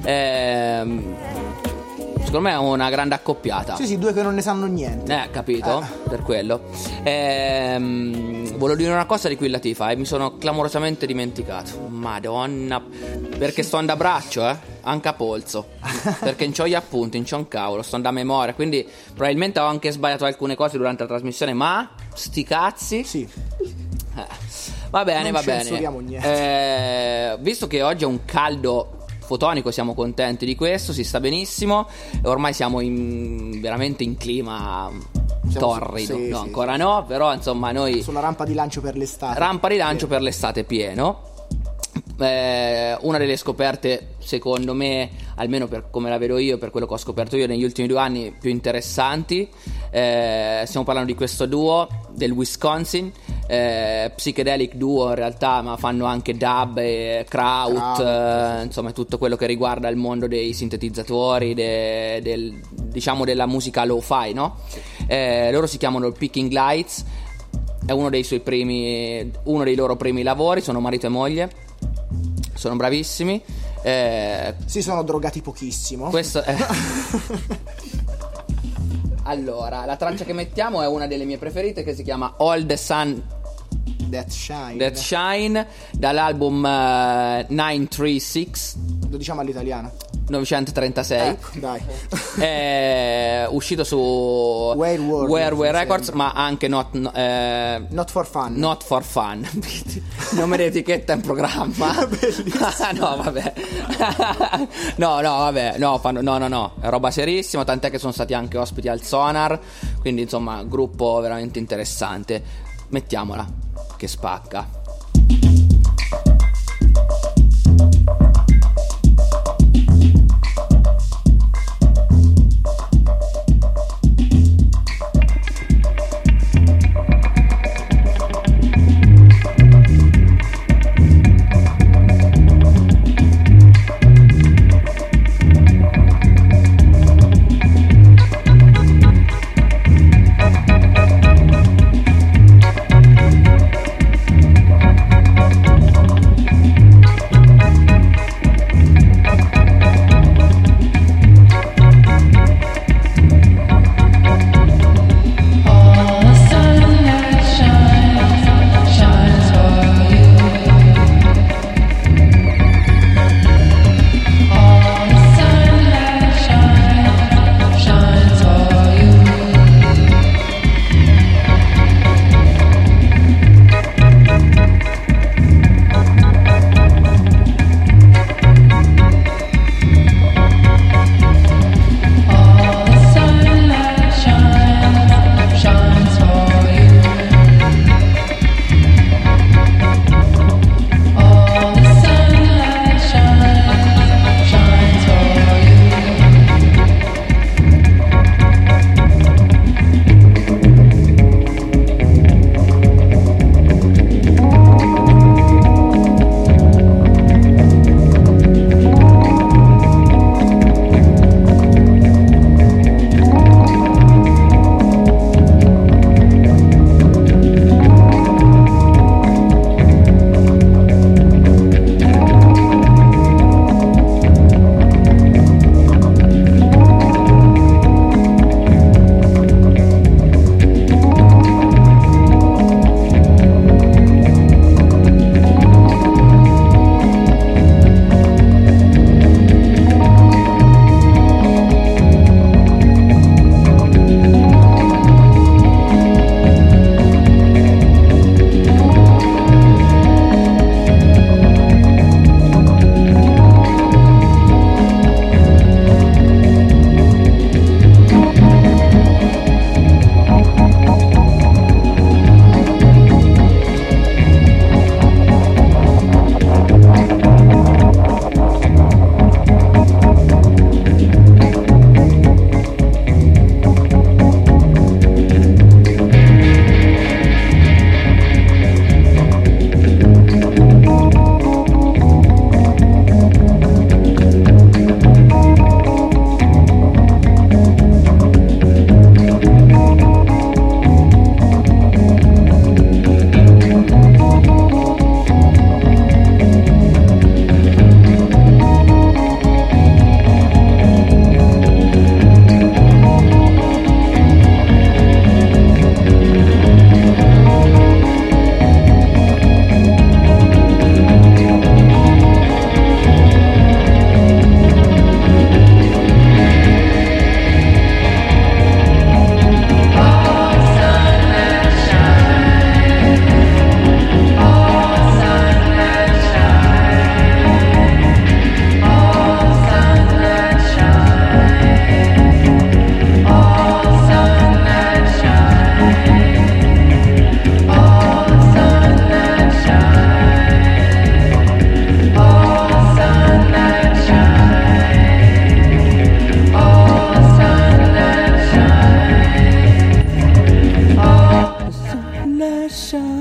Secondo me è una grande accoppiata. Sì, due che non ne sanno niente. Capito? Per quello. Volevo dire una cosa di Queen Latifah e mi sono clamorosamente dimenticato. Madonna. Perché sto andando a braccio, anche a polso. Perché non c'ho gli appunti, non c'ho un cavolo, sto andando a memoria. Quindi probabilmente ho anche sbagliato alcune cose durante la trasmissione. Ma sti cazzi. Sì. Va bene, Non va censuriamo bene. Visto che oggi è un caldo fotonico, siamo contenti di questo, si sta benissimo. Ormai siamo veramente in clima torrido. Sì, no, sì, ancora no, però insomma noi sulla rampa di lancio per l'estate. Rampa di lancio per l'estate pieno. una delle scoperte, secondo me, almeno per come la vedo io, per quello che ho scoperto io negli ultimi 2 anni, più interessanti. Stiamo parlando di questo duo del Wisconsin, psychedelic duo in realtà, ma fanno anche dub e kraut, insomma tutto quello che riguarda il mondo dei sintetizzatori, diciamo della musica lo-fi, no? Loro si chiamano Picking Lights, è uno dei loro primi lavori, sono marito e moglie, sono bravissimi. Si sono drogati pochissimo. Questo è... Allora, la traccia che mettiamo è una delle mie preferite, che si chiama All the Sun That Shine, dall'album 936. Lo diciamo all'italiana. 936. Dai. È uscito su Where Records, ma anche Not for Fun. Not for Fun. Nome d'etichetta in programma. No, vabbè. No, è roba serissima, tant'è che sono stati anche ospiti al Sonar, quindi insomma gruppo veramente interessante. Mettiamola, che spacca.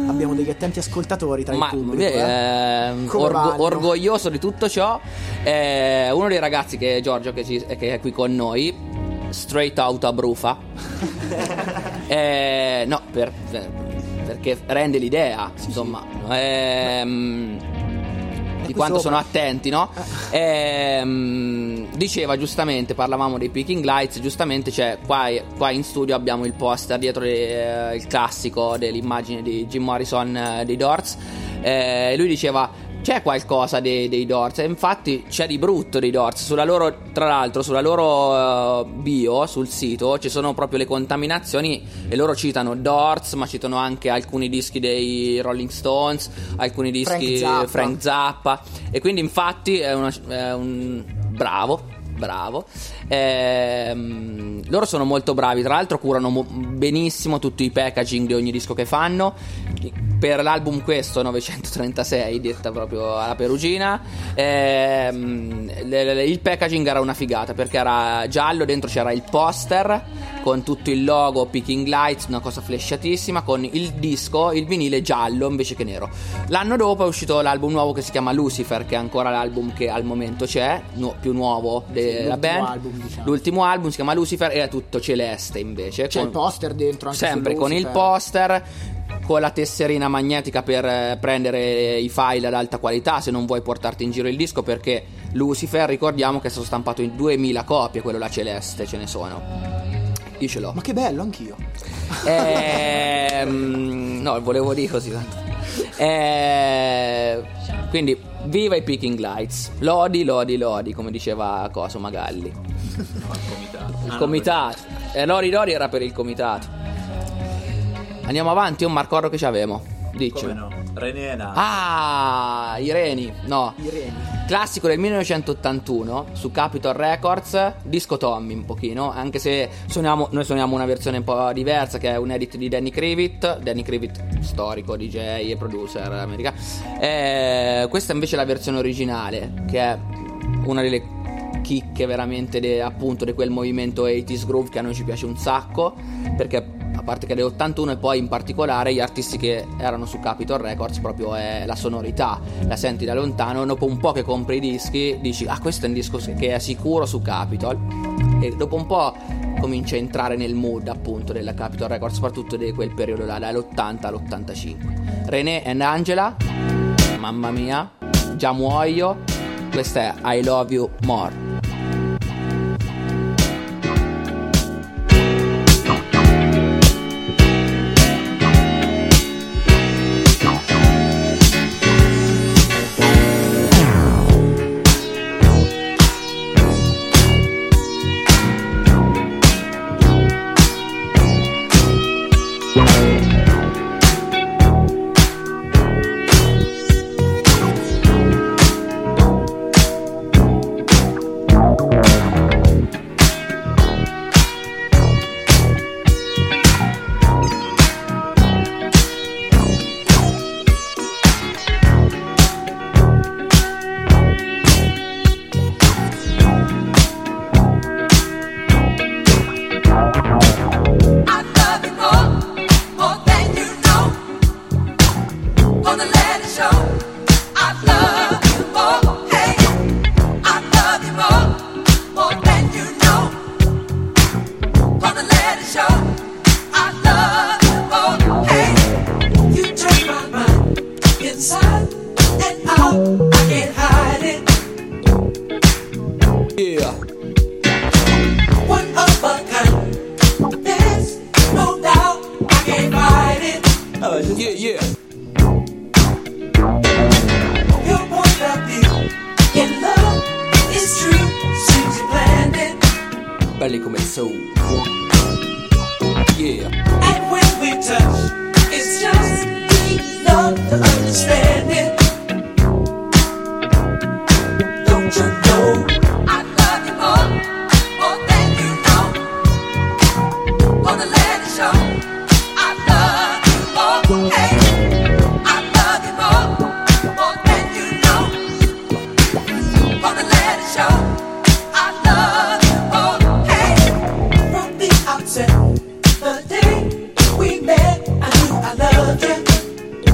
abbiamo degli attenti ascoltatori tra il Ma pubblico. Come vanno? orgoglioso di tutto ciò. Uno dei ragazzi che è Giorgio, che è qui con noi, straight out a Brufa. No, perché rende l'idea, insomma, di quanto sono attenti, no? Diceva giustamente, parlavamo dei Peaking Lights, giustamente c'è qua in studio abbiamo il poster dietro il classico dell'immagine di Jim Morrison dei Doors. Lui diceva c'è qualcosa dei Doors, e infatti c'è di brutto dei Doors. Tra l'altro sulla loro bio sul sito ci sono proprio le contaminazioni, e loro citano Doors, ma citano anche alcuni dischi dei Rolling Stones, alcuni dischi Frank Zappa, e quindi infatti è un bravo. Loro sono molto bravi, tra l'altro curano benissimo tutti i packaging di ogni disco che fanno. Per l'album questo 936, detta proprio alla perugina, il packaging era una figata, perché era giallo, dentro c'era il poster con tutto il logo Peaking Lights, una cosa flashatissima, con il disco, il vinile giallo invece che nero. L'anno dopo è uscito l'album nuovo che si chiama Lucifer, che è ancora l'album che al momento c'è, più nuovo della band. Album, diciamo. L'ultimo album si chiama Lucifer e è tutto celeste invece. C'è il poster dentro anche sempre su con il poster, con la tesserina magnetica per prendere i file ad alta qualità se non vuoi portarti in giro il disco, perché Lucifer, ricordiamo che è stato stampato in 2000 copie, quello là celeste, ce ne sono. Io ce l'ho. Ma che bello, anch'io. No, volevo dire così tanto. Quindi viva i Peaking Lights, lodi, come diceva Coso Magalli. Il comitato. Lodi era per il comitato. Andiamo avanti, un marcordo che ci avevamo. Dici. Come no? René Nana. Ah, i Reni. Classico del 1981 su Capitol Records, disco Tommy un pochino, anche se noi suoniamo una versione un po' diversa, che è un edit di Danny Krivit, storico DJ e producer americano. Questa invece è la versione originale, che è una delle chicche veramente appunto di quel movimento 80s groove che a noi ci piace un sacco, perché a parte che è dell'81 e poi in particolare gli artisti che erano su Capitol Records, proprio è la sonorità, la senti da lontano, dopo un po' che compri i dischi dici questo è un disco che è sicuro su Capitol, e dopo un po' comincia a entrare nel mood appunto della Capitol Records, soprattutto di quel periodo là, dall'80 all'85. René and Angela, mamma mia, già muoio. Questa è I Love You More. Belli come il soul. Yeah. And when we touch, it's just enough to understand it. Don't you know I love you more than you know. Gonna let it show. I love you more. Hey, I love you more than you know. Gonna let it show. I love you more. Hey, from the outset, the day we met, I knew I loved you.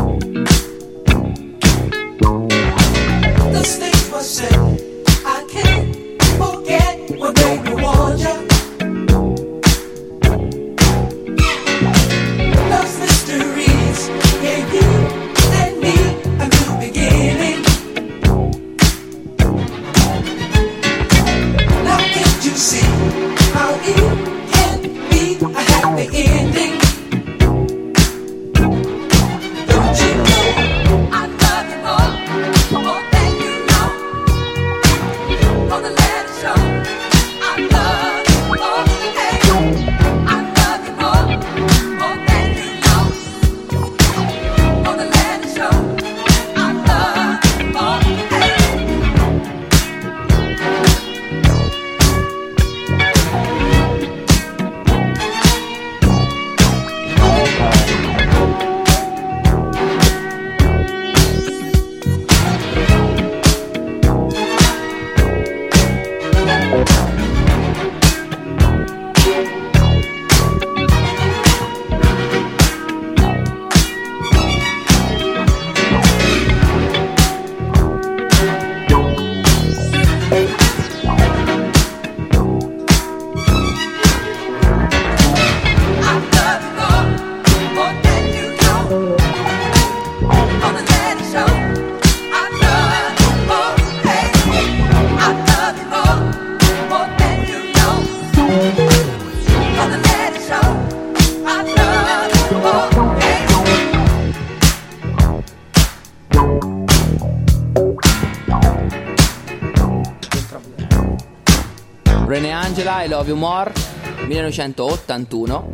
Angela, I Love You More, 1981.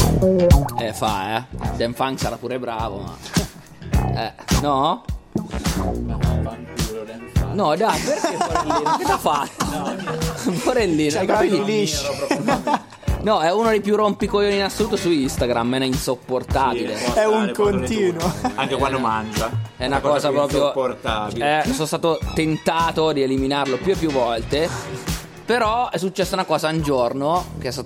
Dan Funk sarà pure bravo, ma no? No, dai, perché Porellino? Che t'ha fatto? Porellino, hai capito? No, è uno dei più rompicoglioni in assoluto su Instagram, è insopportabile. Sì, È un continuo. Anche quando mangia. È una cosa più proprio insopportabile. sono stato tentato di eliminarlo più e più volte. Però è successa una cosa un giorno che è stata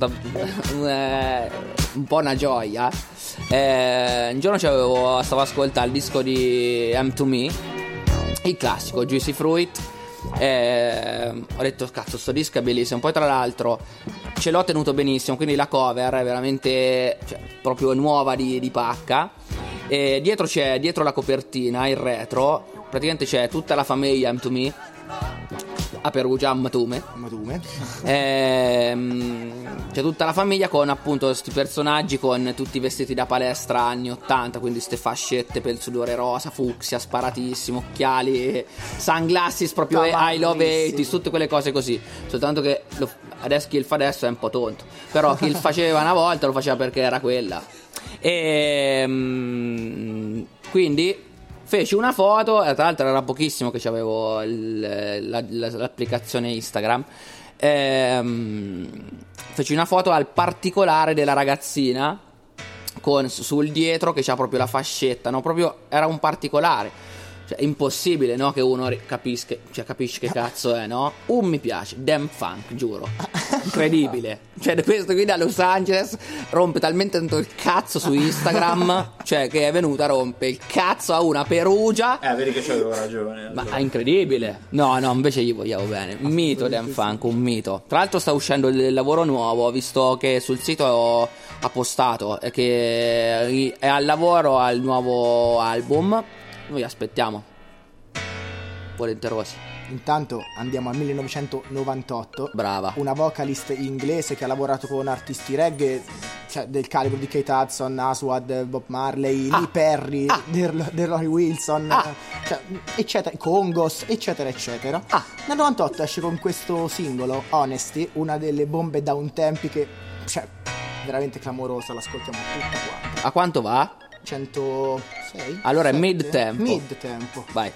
un po' una gioia. Un giorno stavo ascoltando il disco di M2Me, il classico Juicy Fruit. Ho detto cazzo, sto disco è bellissimo. Poi tra l'altro ce l'ho tenuto benissimo, quindi la cover è veramente, cioè, proprio nuova di pacca. E dietro la copertina, il retro, praticamente c'è tutta la famiglia M2Me a Perugia, Matume. C'è tutta la famiglia con appunto questi personaggi con tutti vestiti da palestra anni 80, quindi ste fascette per il sudore rosa, fucsia, sparatissimo, occhiali, sunglasses proprio I love 80s, tutte quelle cose così. Soltanto che adesso chi il fa adesso è un po' tonto, però chi il faceva una volta lo faceva perché era quella. Quindi feci una foto, tra l'altro era pochissimo che c'avevo l'applicazione Instagram. Feci una foto al particolare della ragazzina con sul dietro che c'ha proprio la fascetta, no? Proprio era un particolare. Cioè, è impossibile, no? Che uno capisci che cazzo è, no? Mi piace, damn funk, giuro. Incredibile. Cioè, questo qui da Los Angeles rompe talmente tanto il cazzo su Instagram, cioè che è venuta, rompe il cazzo a una Perugia. Vedi che c'avevo ragione. Ma è incredibile. No, invece gli vogliamo bene. Un mito, damn funk, un mito. Tra l'altro sta uscendo il lavoro nuovo, ho visto che sul sito ha postato che è al lavoro al nuovo album. Noi aspettiamo. Volenterosi. Intanto andiamo al 1998. Brava. Una vocalist inglese che ha lavorato con artisti reggae, cioè del calibro di Kate Hudson, Aswad, Bob Marley, Lee Perry, Roy Wilson, cioè, eccetera, Congos, eccetera eccetera. Nel 98 esce con questo singolo Honesty, una delle bombe downtempiche, cioè veramente clamorosa, l'ascoltiamo tutta quanta. A quanto va? 106. Allora è 7? mid tempo. Vai.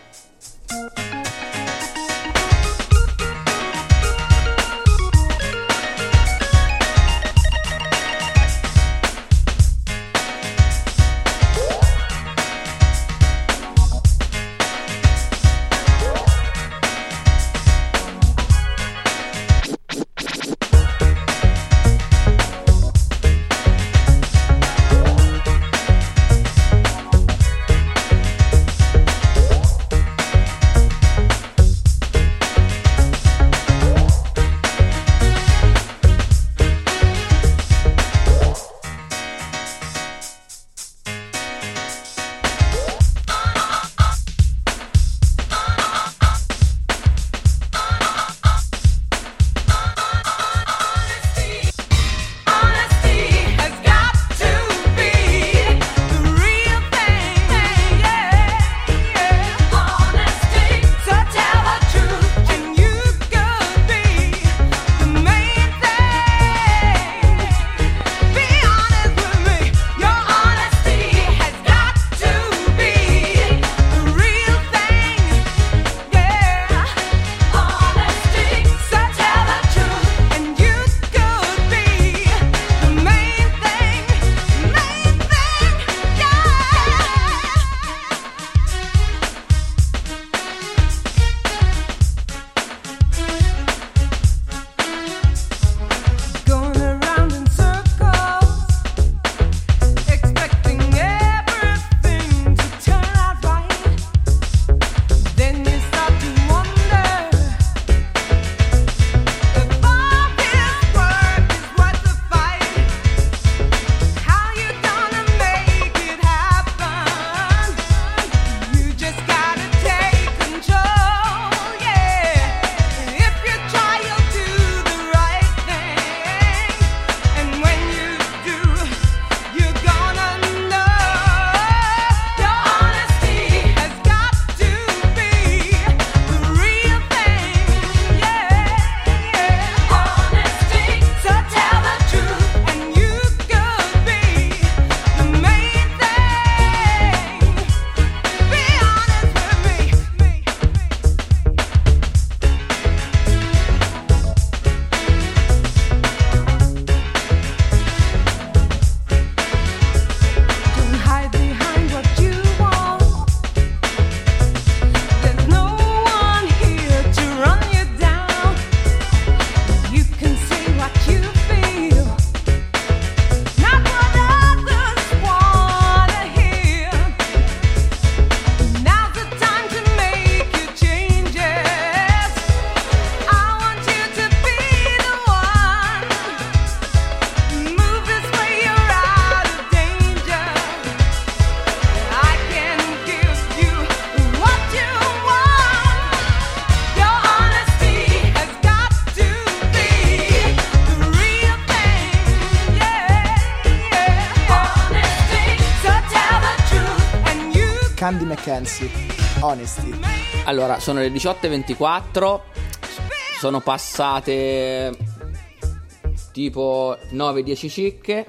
Candy McKenzie, Honesty. Allora, sono le 18:24. Sono passate tipo 9-10 cicche.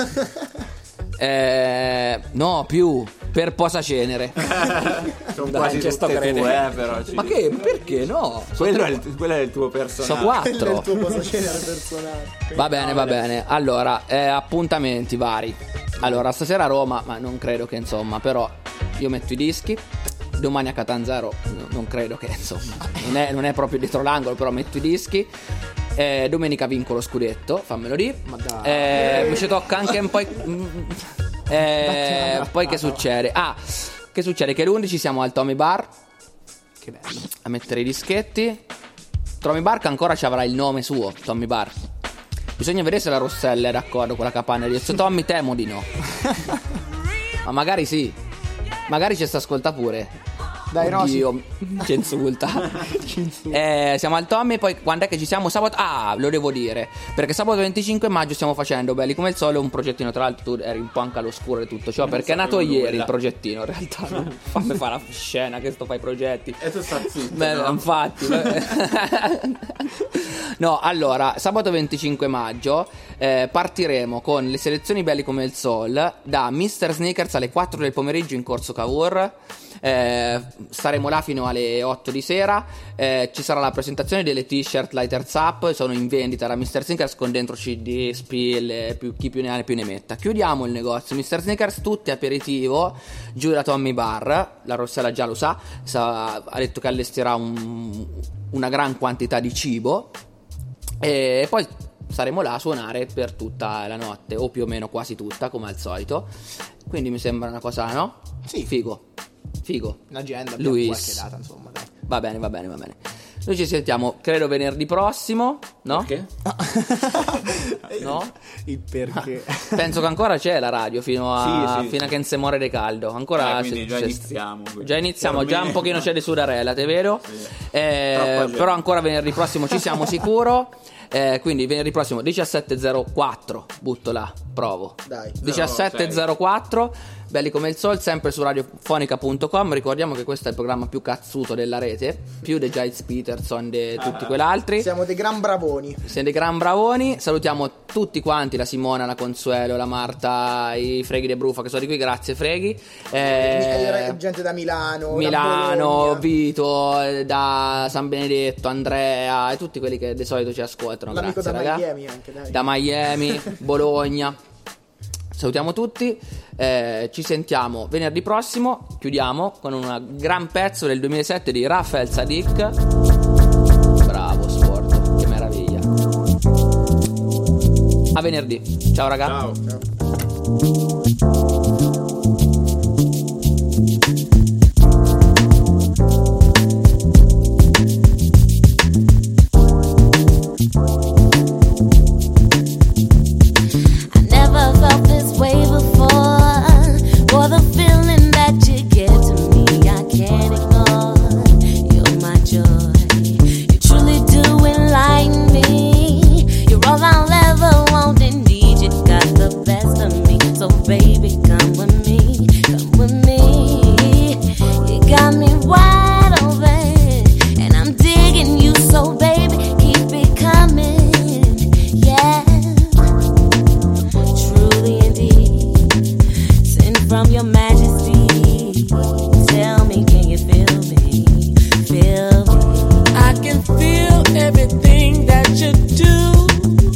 No, più, per posacenere. Sono Dai, quasi ci sto tutte tue, credendo. però. Ma che? Perché no? Quello è il tuo personaggio. So 4. Il tuo posacenere personale. Va bene, va bene. Allora, appuntamenti vari. Allora, stasera a Roma, ma non credo che insomma, però io metto i dischi. Domani a Catanzaro, non credo che insomma, non è proprio dietro l'angolo, però metto i dischi. Domenica vinco lo scudetto, fammelo dire. Ma dai. Mi ci tocca anche un po'. Poi che succede? Che succede? Che l'11 siamo al Tommy Bar. Che bello. A mettere i dischetti. Tommy Bar che ancora ci avrà il nome suo, Tommy Bar. Bisogna vedere se la Rossella è d'accordo con la capanna di Ezio Tommy, temo di no. Ma magari sì. Magari ci sta ascolta pure. Dai, Oddio, ci insulta. Siamo al Tommy. Poi quando è che ci siamo? Sabato. Lo devo dire, perché sabato 25 maggio stiamo facendo, belli come il sole, un progettino. Tra l'altro tu eri un po' anche all'oscuro e tutto ciò, perché è nato ieri il progettino. In realtà non fammi fare la scena che sto fai progetti. E tu stai zitto, Beh, no? infatti. No, allora, sabato 25 maggio partiremo con le selezioni belli come il Sol da Mr. Sneakers alle 4 del pomeriggio in Corso Cavour. Staremo là fino alle 8 di sera. Ci sarà la presentazione delle t-shirt Lighters Up, sono in vendita da Mr. Sneakers con dentro CD, spille, chi più ne ha più ne metta. Chiudiamo il negozio Mr. Sneakers, tutti aperitivo giù da Tommy Bar. La Rossella già lo sa, ha detto che allestirà una gran quantità di cibo e poi saremo là a suonare per tutta la notte, o più o meno quasi tutta, come al solito. Quindi mi sembra una cosa, no? Sì. Figo. Un'agenda, abbiamo Luis. qualche data, insomma, dai. Va bene. Noi ci sentiamo, credo, venerdì prossimo, no? Perché? No? Il perché. Penso che ancora c'è la radio fino a Sì. che non si muore di caldo. Ancora Quindi già iniziamo. Già iniziamo, già un pochino c'è di sudarella, te vero? Però ancora venerdì prossimo ci siamo sicuro. Quindi venerdì prossimo 17.04 butto là, provo. Dai. 17.04, belli come il sol, sempre su radiofonica.com. Ricordiamo che questo è il programma più cazzuto della rete, più dei Giles Peterson, di tutti quell'altri. Siamo dei gran bravoni. Siamo dei gran bravoni. Salutiamo tutti quanti, la Simona, la Consuelo, la Marta, i Freghi de Brufa che sono di qui, grazie Freghi. Gente da Milano, da Bologna. Vito, da San Benedetto, Andrea e tutti quelli che di solito ci ascoltano. L'amico Grazie, da raga. Miami anche, dai. Da Miami, Bologna. Salutiamo tutti. Ci sentiamo venerdì prossimo. Chiudiamo con un gran pezzo del 2007 di Raphael Saadiq. Bravo sport, che meraviglia. A venerdì. Ciao raga. Ciao. Never felt this way before. For the feeling that you give to me, I can't ignore. You're my joy. You truly do enlighten me. You're all I'll ever want and need. You got the best of me. So baby, come with me. Come with me. You got me wide open. And I'm digging you, so baby, keep it coming. Yeah. Truly indeed, sent from your majesty. Tell me, can you feel me? Feel me. I can feel everything that you do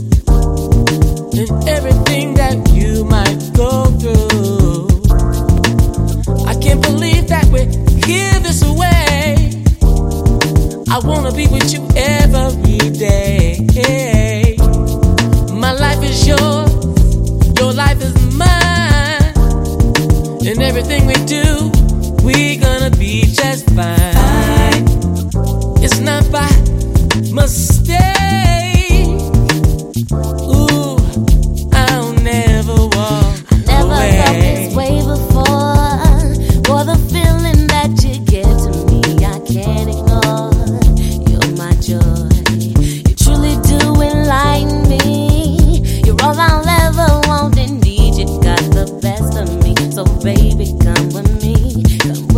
and everything that you might go through. I can't believe that we give this away. I wanna be with you every day. My life is yours, your life is mine, and everything we do, we gonna be just fine. It's not by mistake. Ooh, I'll never walk Never away. felt this way before. For the feeling that you give to me, I can't ignore. You're my joy. You truly do enlighten me. You're all I'll ever want and need. You got the best of me. So baby, come with me. Come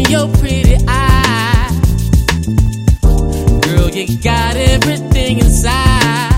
your pretty eyes. Girl, you got everything inside.